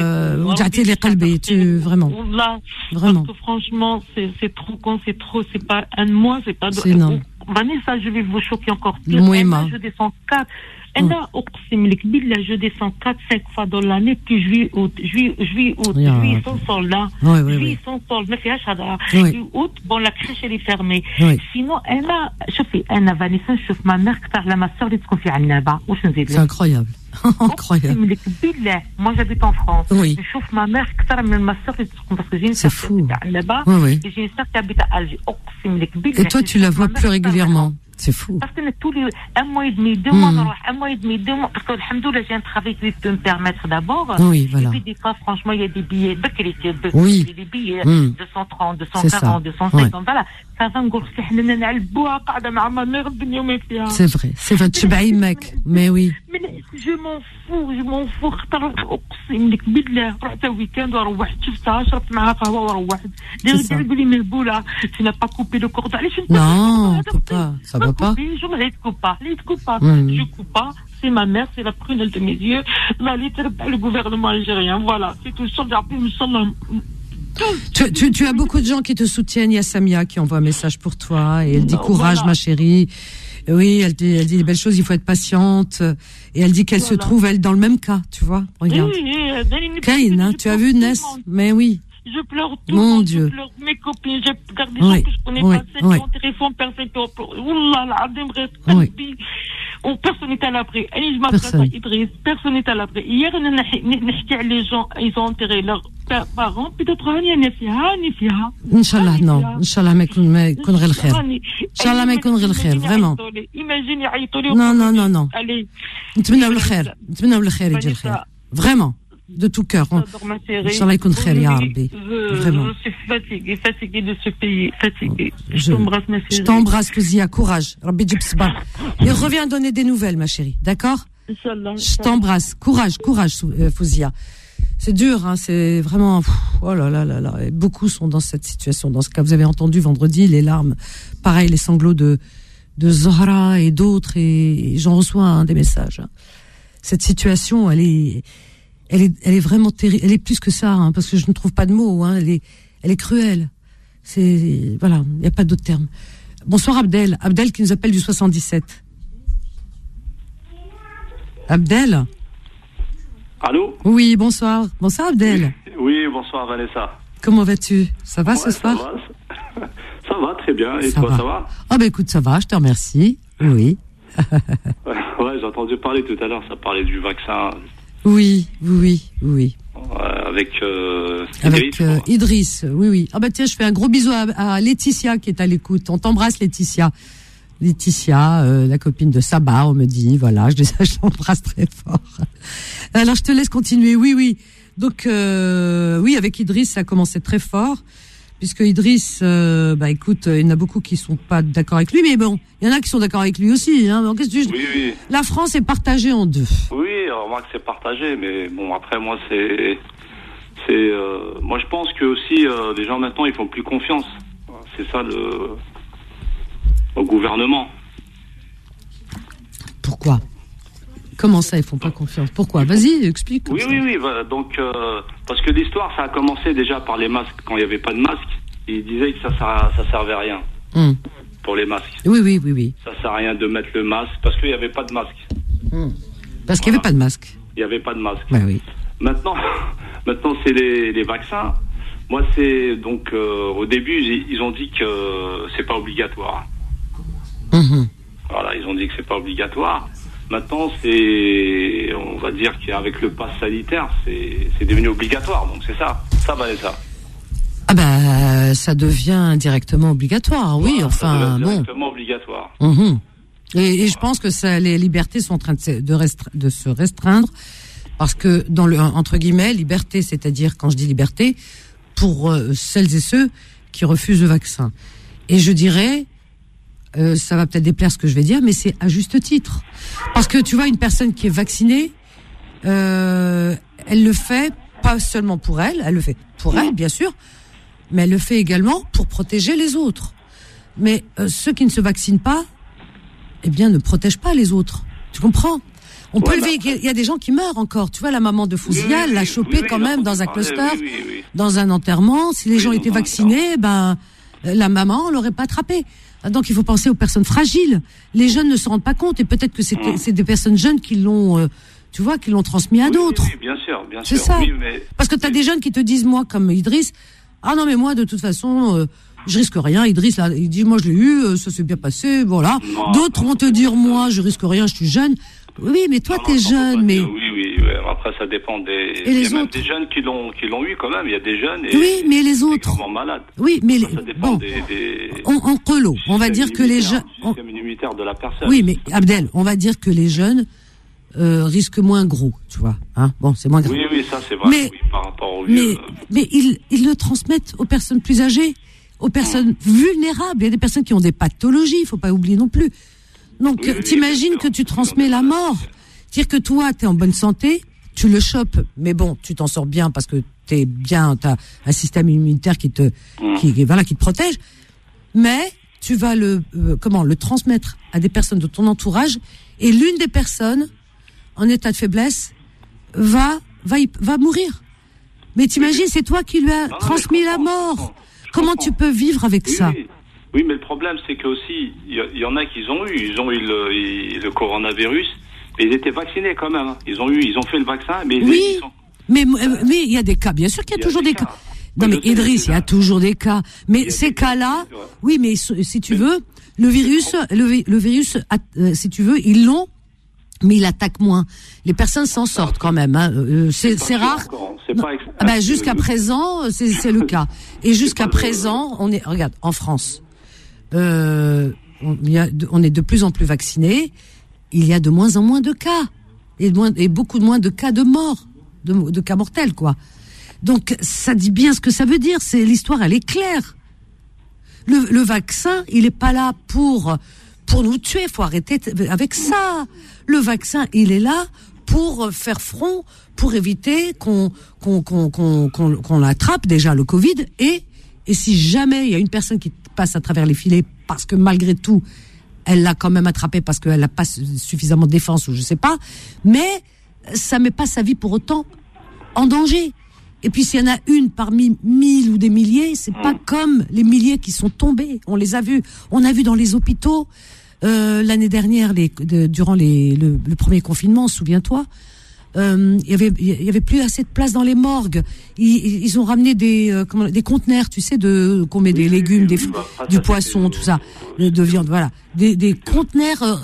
vraiment. Parce que franchement, c'est trop con, c'est pas un mois, c'est pas c'est énorme. Vanessa, je vais vous choquer encore pire. Mouima. Je descends 4. أنا أقسم لك بالله je descends 4-5 fois dans l'année puis juillet août sans sol là juillet sans sol ما فيهاش هذا août bon la crèche elle est fermée sinon أنا شوفي أنا فانيسا نشوف ما مير كتر على ما سور اللي تكون في عنابة واش نزيد لك c'est incroyable أقسم لك بالله moi j'habite en France نشوف ما مير كتر من ما سور اللي تكون parce que j'ai une sœur qui habite à Annaba et j'ai une sœur qui habite à Alger أقسم لك بالله et toi tu la vois plus régulièrement. C'est fou. Parce que tous les un mois et demi, 2 mois, un mois et demi, 2 mois, parce que alhamdoulilah, j'ai un travail qui peut me permettre d'abord. Oui, voilà. Et puis des fois, franchement, il y a des billets, oui. des billets 230, 240, 250, voilà. Ça va نقول احنا نلعبوها قاعدة مع ما مير الدنيا ما فيها. C'est vrai, تشبعي ماك, mais oui. Mais je m'en fous, خاطر أقسم لك بالله رحت ويكاند وروحت شفتها شربت معها قهوة وروحت. يقول لي مهبولة, tu n'as pas coupé le cordon. Non, on peut pas, ça va pas. Je ne les coupe pas. Je coupe pas. C'est ma mère, c'est la prunelle de mes yeux. Le gouvernement algérien, voilà. C'est tout ça. Tu as beaucoup de gens qui te soutiennent. Il y a Samia qui envoie un message pour toi et elle dit courage, ma chérie. Oui, elle dit des belles choses, il faut être patiente. Et elle dit qu'elle se trouve, elle, dans le même cas, tu vois. Regarde. Caïn, hein, tu as vu Ness? Mais oui. Je pleure tout. Mon Dieu. Je pleure mes copines. Je regarde des gens que je connais pas. Ceux qui ont téléphone, personne qui ont pleuré. Wallah, l'adem reste. Personne n'est à l'abri. Je m'adresse à Idriss. Personne n'est à l'abri. Hier, les gens, ils ont enterré leurs parents. Peut-être, هاني فيها. Inch'Allah, non. Inch'Allah, ما يكون غير الخير. Inch'Allah, ما يكون غير الخير. Vraiment. Imagine, يعيطوا لي. Non. Allez. نتمناو الخير يجي الخير. Vraiment. De tout cœur. Inch'Allah يكون خير يا ربي. Vraiment. Je suis fatiguée de ce pays. Fatiguée. Je t'embrasse, ma chérie. Je t'embrasse, Fouzia. Courage. Rabbi Djib Sba. Et reviens donner des nouvelles, ma chérie. D'accord? Inch'Allah. Je t'embrasse. Courage, Fouzia. C'est dur, hein. C'est vraiment, oh là là là là. Et beaucoup sont dans cette situation. Dans ce cas, vous avez entendu vendredi les larmes. Pareil, les sanglots de Zahra et d'autres. Et j'en reçois des messages. Cette situation, elle est vraiment terrible. Elle est plus que ça, hein, parce que je ne trouve pas de mots. Hein. Elle est cruelle. Voilà, il n'y a pas d'autre terme. Bonsoir Abdel qui nous appelle du 77. Abdel. Allô? Oui, bonsoir. Bonsoir Abdel. Oui, bonsoir Vanessa. Comment vas-tu? Ça va ce soir? Ça va, très bien. Et toi, ça va? Ah ben écoute, ça va, je te remercie. Oui. Ouais, j'ai entendu parler tout à l'heure, ça parlait du vaccin. Oui. Avec Idriss, oui. Ah bah tiens, je fais un gros bisou à Laetitia qui est à l'écoute. On t'embrasse Laetitia, la copine de Sabah, on me dit, voilà, je l'embrasse très fort. Alors je te laisse continuer, oui. Donc oui, avec Idriss, ça a commencé très fort, puisque Idriss, écoute, il y en a beaucoup qui sont pas d'accord avec lui, mais bon, il y en a qui sont d'accord avec lui aussi. Hein. Donc, oui. La France est partagée en deux. Oui, remarque, c'est partagé, mais bon, après, moi, moi, je pense que aussi, les gens maintenant, ils font plus confiance. C'est ça au gouvernement. Pourquoi? Comment ça, ils font pas confiance? Pourquoi? Vas-y, explique. Oui. Donc, parce que l'histoire, ça a commencé déjà par les masques. Quand il n'y avait pas de masques, ils disaient que ça servait à rien pour les masques. Oui. Ça sert à rien de mettre le masque parce qu'il n'y avait pas de masque. Parce qu'il n'y avait pas de masque. Il n'y avait pas de masque. Bah oui. Maintenant, c'est les vaccins. Moi, c'est donc au début, ils ont dit que c'est pas obligatoire. Voilà, ils ont dit que c'est pas obligatoire. Maintenant, on va dire qu'avec le pass sanitaire, c'est devenu obligatoire. Donc c'est ça, Vanessa. Ah bah, ça devient directement obligatoire, oui. Voilà, enfin, ça devient directement obligatoire. Et je pense que les libertés sont en train de se restreindre, parce que dans le entre guillemets liberté, c'est-à-dire quand je dis liberté, pour celles et ceux qui refusent le vaccin. Et je dirais, ça va peut-être déplaire ce que je vais dire, mais c'est à juste titre. Parce que tu vois, une personne qui est vaccinée, elle le fait pas seulement pour elle le fait pour elle, bien sûr, mais elle le fait également pour protéger les autres. Mais ceux qui ne se vaccinent pas, eh bien, ne protègent pas les autres. Tu comprends? Il y a des gens qui meurent encore. Tu vois, la maman de Fouzia, elle l'a chopé quand même dans un cluster, dans un enterrement. Si les gens étaient vaccinés, la maman, on l'aurait pas attrapé. Donc il faut penser aux personnes fragiles. Les jeunes ne se rendent pas compte et peut-être que c'est des personnes jeunes qui l'ont, tu vois, qui l'ont transmis à d'autres. Oui, bien sûr. C'est ça. Oui, mais... Parce que t'as des jeunes qui te disent, moi, comme Idriss, ah non mais moi de toute façon, je risque rien. Idriss là, il dit moi je l'ai eu, ça s'est bien passé, voilà. Non, D'autres vont te dire moi je risque rien, je suis jeune. Oui, mais toi t'es jeune, mais oui. Après ça dépend des. Et les il y a même autres des jeunes qui l'ont eu quand même. Il y a des jeunes. Oui, mais les autres. Vraiment malades. Oui, mais ça dépend bon. des... En colo, on va dire que les jeunes. Le système immunitaire de la personne. Oui, mais Abdel, on va dire que les jeunes risquent moins gros, tu vois. Hein, bon, c'est moins grave. Oui, ça c'est vrai. Mais, oui, par rapport aux vieux. Mais ils le transmettent aux personnes plus âgées, aux personnes vulnérables. Il y a des personnes qui ont des pathologies, il faut pas oublier non plus. Donc, t'imagines que tu transmets la mort. Dire que toi, t'es en bonne santé, tu le chopes, mais bon, tu t'en sors bien parce que t'es bien, t'as un système immunitaire qui te protège. Mais tu vas le transmettre à des personnes de ton entourage, et l'une des personnes en état de faiblesse va mourir. Mais t'imagines, c'est toi qui lui as transmis la mort. Comment tu peux vivre avec ça? Oui, mais le problème, c'est que aussi, il y en a qui ont eu le coronavirus, mais ils étaient vaccinés quand même. Ils ont fait le vaccin, mais ils sont... mais il y a des cas, bien sûr qu'il y a toujours des cas. Non, mais Idriss, il y a toujours des cas. Mais ces cas-là, oui, mais si tu veux, le virus, si tu veux, ils l'ont, mais il attaque moins. Les personnes s'en sortent quand même. Hein. C'est rare. Jusqu'à présent, c'est le cas. Et jusqu'à présent, regarde, en France, on est de plus en plus vaccinés. Il y a de moins en moins de cas et beaucoup moins de cas de mort, de cas mortels, quoi. Donc ça dit bien ce que ça veut dire. C'est l'histoire, elle est claire. Le vaccin, il est pas là pour nous tuer. Faut arrêter avec ça. Le vaccin, il est là pour faire front, pour éviter qu'on l'attrape déjà le Covid, et si jamais il y a une personne qui passe à travers les filets parce que malgré tout elle l'a quand même attrapé parce qu'elle n'a pas suffisamment de défense ou je sais pas, mais ça met pas sa vie pour autant en danger. Et puis s'il y en a une parmi 1000 ou des milliers, c'est pas comme les milliers qui sont tombés. On les a vus. On a vu dans les hôpitaux l'année dernière, durant le premier confinement, souviens-toi, il y avait plus assez de place dans les morgues. Ils ont ramené des conteneurs, tu sais, qu'on met des légumes, du poisson, tout ça, de viande, voilà, des conteneurs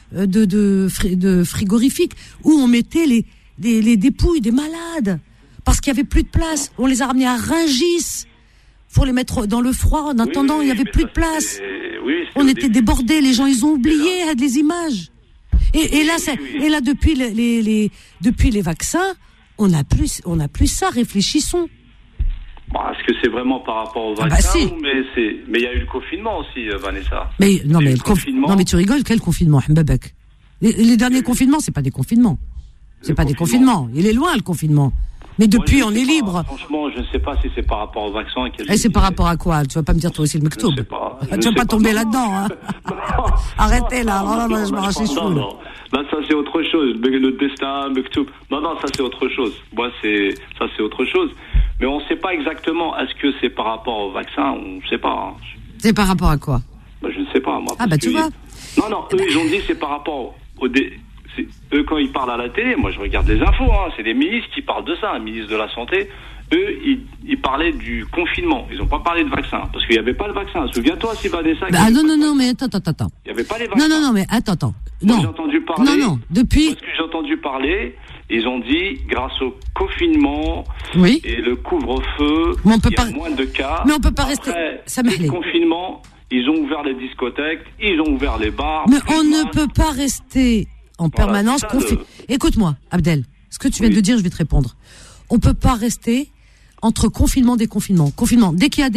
de frigorifiques où on mettait les dépouilles des malades parce qu'il y avait plus de place. On les a ramenés à Rungis pour les mettre dans le froid. En attendant, il y avait plus de place. On était débordés. Les gens, ils ont oublié les images. Et là, depuis les vaccins, on n'a plus ça. Réfléchissons. Est-ce que c'est vraiment par rapport au vaccin mais il y a eu le confinement aussi, Vanessa. Mais tu rigoles, quel confinement, Mbabek? Les derniers confinements, c'est pas des confinements. C'est pas des confinements. Il est loin le confinement. Mais depuis, on est libre. Franchement, je ne sais pas si c'est par rapport au vaccin. Et c'est par rapport à quoi? Tu vas pas me dire toi aussi le mektoub. Tu vas pas tomber là-dedans, hein. Arrêtez là. Non, je m'arrache les cheveux. Non. Là, ça c'est autre chose. Le destin, mektoub. Non, ça c'est autre chose. Moi, c'est autre chose. Mais on ne sait pas exactement. Est-ce que c'est par rapport au vaccin? On ne sait pas. Hein. C'est par rapport à quoi? Je ne sais pas, moi. Tu vois. Non, eux, ils ont dit c'est par rapport eux, quand ils parlent à la télé, moi je regarde les infos, hein, c'est des ministres qui parlent de ça, un ministre de la Santé. Eux, ils parlaient du confinement. Ils n'ont pas parlé de vaccin, parce qu'il n'y avait pas le vaccin. Souviens-toi, si Vanessa... non, mais attends. Il n'y avait pas les vaccins. Non, mais attends. Moi, j'ai entendu parler... Non, depuis... Parce que j'ai entendu parler, ils ont dit, grâce au confinement et le couvre-feu, il y a moins de cas. Mais on ne peut pas rester... Le confinement, ils ont ouvert les discothèques, ils ont ouvert les bars... Mais on ne peut pas rester... en permanence Écoute-moi, Abdel, ce que tu viens de dire, je vais te répondre. On peut pas rester entre confinement, déconfinement. Confinement, dès qu'il y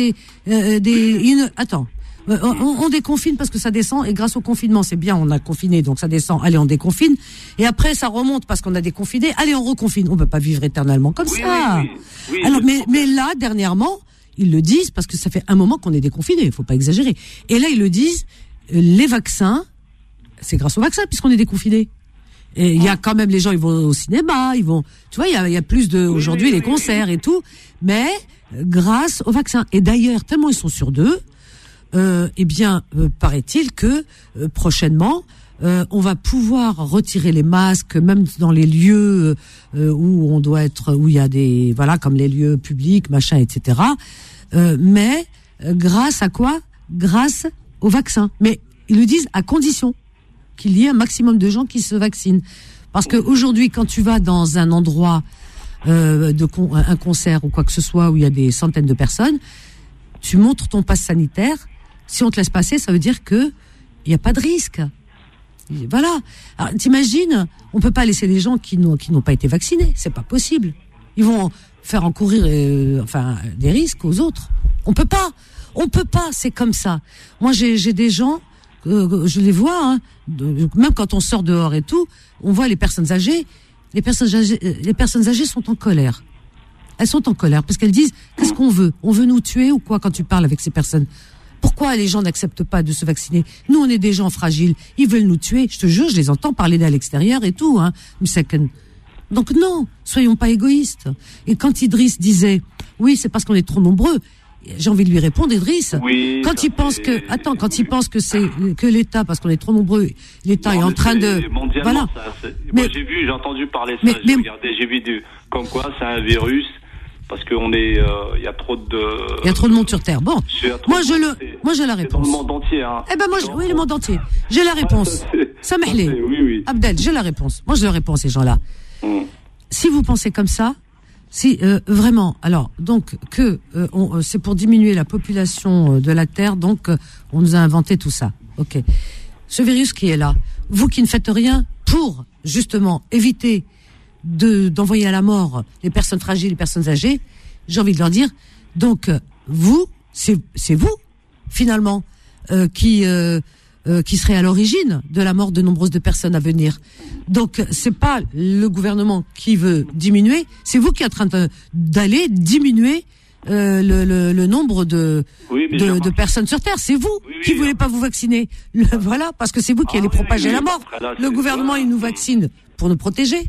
a on déconfine parce que ça descend, et grâce au confinement, c'est bien, on a confiné, donc ça descend, allez, on déconfine, et après ça remonte parce qu'on a déconfiné, allez, on reconfine. On peut pas vivre éternellement comme ça. Alors, mais là, dernièrement, ils le disent parce que ça fait un moment qu'on est déconfiné, faut pas exagérer. Et là, ils le disent, les vaccins, c'est grâce au vaccin puisqu'on est déconfiné. Et il y a quand même, les gens, ils vont au cinéma, tu vois, il y a plus aujourd'hui les concerts et tout, mais grâce au vaccin. Et d'ailleurs, tellement ils sont sûrs d'eux, paraît-il que prochainement, on va pouvoir retirer les masques, même dans les lieux où on doit être, où il y a des, voilà, comme les lieux publics, machin, etc. Mais grâce à quoi? Grâce au vaccin. Mais ils le disent à condition qu'il y ait un maximum de gens qui se vaccinent. Parce que aujourd'hui, quand tu vas dans un endroit un concert ou quoi que ce soit où il y a des centaines de personnes, tu montres ton passe sanitaire. Si on te laisse passer, ça veut dire que il y a pas de risque. Voilà. Alors, t'imagines, on peut pas laisser les gens qui n'ont pas été vaccinés. C'est pas possible. Ils vont faire encourir des risques aux autres. On peut pas. C'est comme ça. Moi, j'ai des gens, je les vois, hein, même quand on sort dehors et tout, on voit les personnes âgées. Les personnes âgées sont en colère. Elles sont en colère parce qu'elles disent, qu'est-ce qu'on veut? On veut nous tuer ou quoi quand tu parles avec ces personnes? Pourquoi les gens n'acceptent pas de se vacciner? Nous, on est des gens fragiles. Ils veulent nous tuer. Je te jure, je les entends parler à l'extérieur et tout, hein. Donc non, soyons pas égoïstes. Et quand Idriss disait, oui, c'est parce qu'on est trop nombreux, j'ai envie de lui répondre, Idriss. Oui, quand il pense que c'est que l'État, parce qu'on est trop nombreux, l'État est en train de, mondialement, voilà. Moi, j'ai entendu parler ça. J'ai vu comme quoi c'est un virus. Parce qu'on est, il y a trop de. Il y a trop de monde sur Terre. Bon, moi j'ai la réponse. Dans le monde entier, hein. Eh ben oui, le monde entier. J'ai la réponse. Ça m'ahlé. Oui. Abdel, j'ai la réponse. Moi je leur réponds à ces gens-là. Si vous pensez comme ça, si vraiment, alors donc c'est pour diminuer la population de la Terre, donc on nous a inventé tout ça. Ok. Ce virus qui est là, vous qui ne faites rien pour justement éviter d'envoyer à la mort les personnes fragiles, les personnes âgées, j'ai envie de leur dire, donc vous, c'est vous finalement qui serait à l'origine de la mort de nombreuses de personnes à venir. Donc c'est pas le gouvernement qui veut diminuer, c'est vous qui êtes en train d'aller diminuer le nombre de personnes sur Terre. C'est vous qui voulez pas vous vacciner. Voilà, parce que c'est vous qui allez propager la mort. Le gouvernement, il nous vaccine pour nous protéger.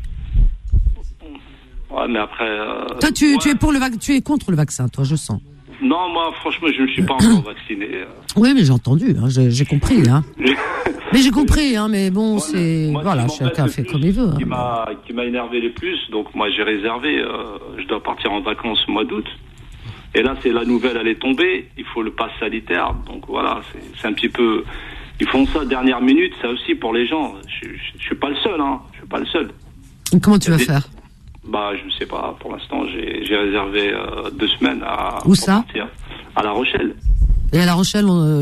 Ouais, mais après. Toi, tu es contre le vaccin, toi, je sens. Non, moi, franchement, je ne suis pas encore vacciné. Oui, mais j'ai entendu, hein, j'ai compris, hein. Mais j'ai compris, hein, mais bon, voilà, chacun fait comme il veut. Qui m'a énervé le plus, donc moi, j'ai réservé, je dois partir en vacances au mois d'août. Et là, la nouvelle, elle est tombée, il faut le pass sanitaire, donc voilà, c'est un petit peu. Ils font ça dernière minute, ça aussi pour les gens. Je suis pas le seul, hein, je suis pas le seul. Et comment tu vas faire? Bah, je ne sais pas. Pour l'instant, j'ai réservé 2 semaines Où ça? Partir. À La Rochelle. Et à La Rochelle,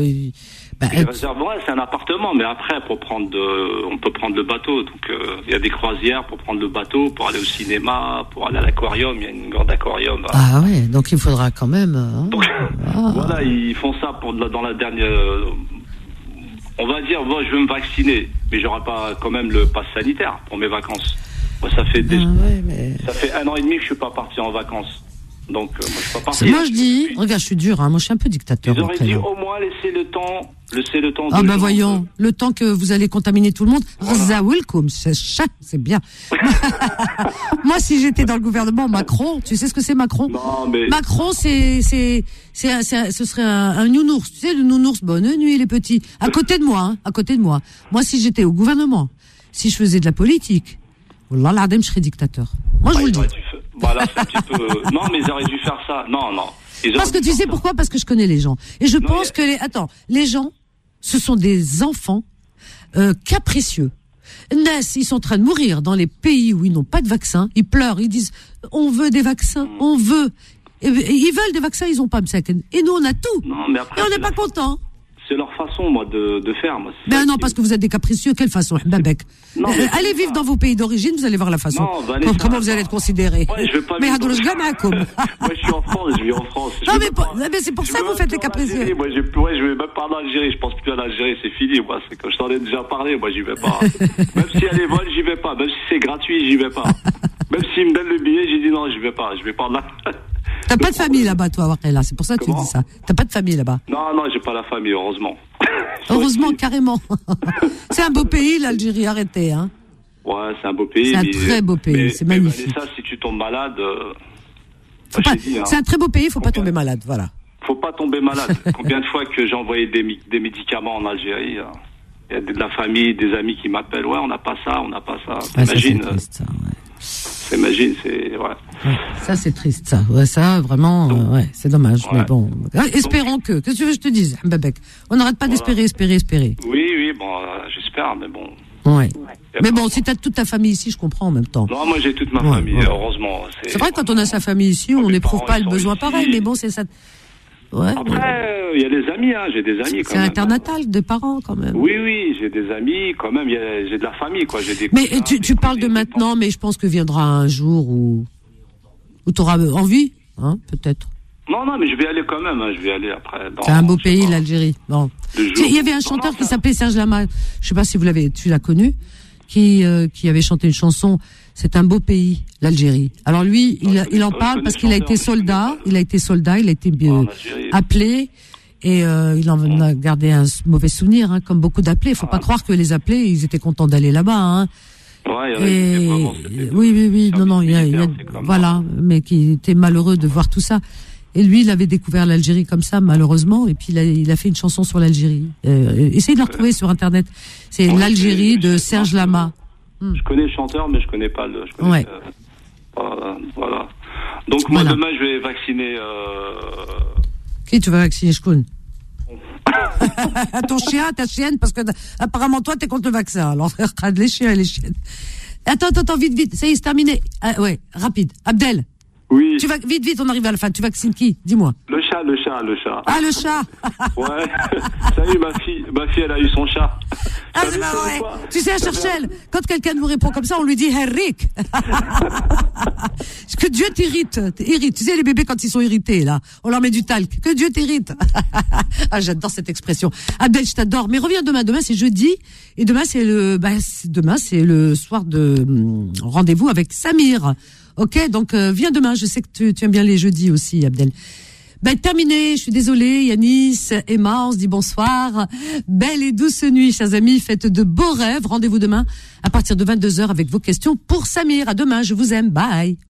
c'est un appartement, mais après, on peut prendre le bateau. Donc, il y a des croisières pour prendre le bateau, pour aller au cinéma, pour aller à l'aquarium. Il y a une grande aquarium. Ah ouais, donc il faudra quand même. Donc, voilà, ils font ça dans la dernière. On va dire, moi, je veux me vacciner, mais j'aurai pas quand même le pass sanitaire pour mes vacances. Moi, ça fait 1 an et demi que je suis pas parti en vacances. Donc, moi, je suis pas parti. Moi, je dis, regarde, je suis dur, hein. Moi, je suis un peu dictateur. Ils auraient dit au moins laisser le temps. Ah, bah, voyons. Le temps que vous allez contaminer tout le monde. Welcome. C'est bien. Moi, si j'étais dans le gouvernement, Macron, tu sais ce que c'est Macron? Non, mais. Macron, ce serait un nounours. Tu sais, le nounours, bonne nuit, les petits. À côté de moi, hein. À côté de moi. Moi, si j'étais au gouvernement, si je faisais de la politique, Wallah l'adem, je serais dictateur. Moi, je vous le dis. Voilà, c'est un petit peu. Non, mais ils auraient dû faire ça. Non. Parce que tu sais pourquoi? Parce que je connais les gens. Et je pense que les gens, ce sont des enfants capricieux. Ils sont en train de mourir dans les pays où ils n'ont pas de vaccin. Ils pleurent, ils disent on veut des vaccins, on veut. Et ils veulent des vaccins, ils n'ont pas. Et nous, on a tout. Non, mais après, et on n'est pas contents. C'est leur façon, moi, de faire. Moi, ben non, parce que vous êtes des capricieux. Quelle façon, Babek? Allez vivre dans vos pays d'origine, vous allez voir la façon. Non, comment vous allez être considérés. Ouais, je veux pas. Mais moi, je suis en France, je vis en France. Non, mais c'est pour ça que vous faites les capricieux. Moi, je vais même pas en Algérie. Je pense plus à l'Algérie, c'est fini. Moi, c'est que je t'en ai déjà parlé. Moi, j'y vais pas. Même si elle est bonne, j'y vais pas. Même si c'est gratuit, j'y vais pas. Même s'ils me donnent le billet, j'ai dit non, j'y vais pas. Je vais pas là. T'as pas de famille là-bas, toi, Warela. C'est pour ça que tu dis ça. T'as pas de famille là-bas. Non, j'ai pas la famille, heureusement. Heureusement, carrément. C'est un beau pays, l'Algérie, arrêtez, hein. Ouais, c'est un beau pays. C'est un très beau pays, c'est magnifique. Mais ça, si tu tombes malade, c'est un très beau pays, faut pas tomber malade, voilà. faut pas tomber malade. Combien de fois que j'ai envoyé des médicaments en Algérie, il y a de la famille, des amis qui m'appellent, ouais, on n'a pas ça. T'imagines, t'imagines, c'est, ouais. Ça, c'est triste, ça. Ouais, ça, vraiment, ouais, c'est dommage. Ouais. Mais bon, espérons que. Qu'est-ce que tu veux que je te dise, Mbabek? On n'arrête pas d'espérer, espérer. Oui, bon, j'espère, mais bon. Ouais. Mais bon, si t'as toute ta famille ici, je comprends en même temps. Non, moi j'ai toute ma famille, heureusement. C'est vrai, quand on a sa famille ici, on n'éprouve pas le besoin pareil, mais bon, c'est ça. Ouais. Après, il y a des amis, j'ai des amis quand même. C'est internatal, des parents quand même. Oui, j'ai des amis quand même, j'ai de la famille, quoi. Mais tu parles de maintenant, mais je pense que viendra un jour où tu auras envie, peut-être. Non, mais je vais aller quand même, je vais aller après. C'est un beau pays, l'Algérie. Bon. Il y avait un chanteur qui s'appelait Serge Lama, je sais pas si tu l'as connu, qui avait chanté une chanson. C'est un beau pays, l'Algérie. Alors lui, il en parle parce qu'il a été soldat, il a été appelé et il en a gardé un mauvais souvenir, comme beaucoup d'appelés. Faut pas croire que les appelés, ils étaient contents d'aller là-bas. Oui, non, il y a voilà, mais qui était malheureux de voir tout ça. Et lui, il avait découvert l'Algérie comme ça, malheureusement, et puis il a fait une chanson sur l'Algérie. Essayez de la retrouver sur Internet. C'est l'Algérie de Serge Lama. Je connais le chanteur, mais je connais pas le. Voilà. Donc moi demain je vais vacciner. Qui tu vas vacciner, Shkoun? Ton chien, ta chienne, parce que apparemment toi t'es contre le vaccin. Alors regarde les chiens et les chiennes. Attends, vite. Ça y est, c'est terminé. Ouais, rapide. Abdel. Oui. Tu vas vite, on arrive à la fin. Tu vaccines qui? Dis-moi. Le chat. Ah, le chat. Ouais. Ça y est, ma fille, elle a eu son chat. C'est pas vrai. Tu sais, à Cherchel, quand quelqu'un nous répond comme ça, on lui dit Henrik. Que Dieu t'irrite. Tu sais, les bébés, quand ils sont irrités, là, on leur met du talc. Que Dieu t'irrite. Ah, j'adore cette expression. Abdel, je t'adore. Mais reviens demain. Demain, c'est jeudi. Et demain, c'est le soir de rendez-vous avec Samir. Ok, donc viens demain. Je sais que tu aimes bien les jeudis aussi, Abdel. Terminé, je suis désolée, Yanis, Emma, on se dit bonsoir. Belle et douce nuit, chers amis, faites de beaux rêves. Rendez-vous demain à partir de 22h avec vos questions pour Samir. À demain, je vous aime, bye.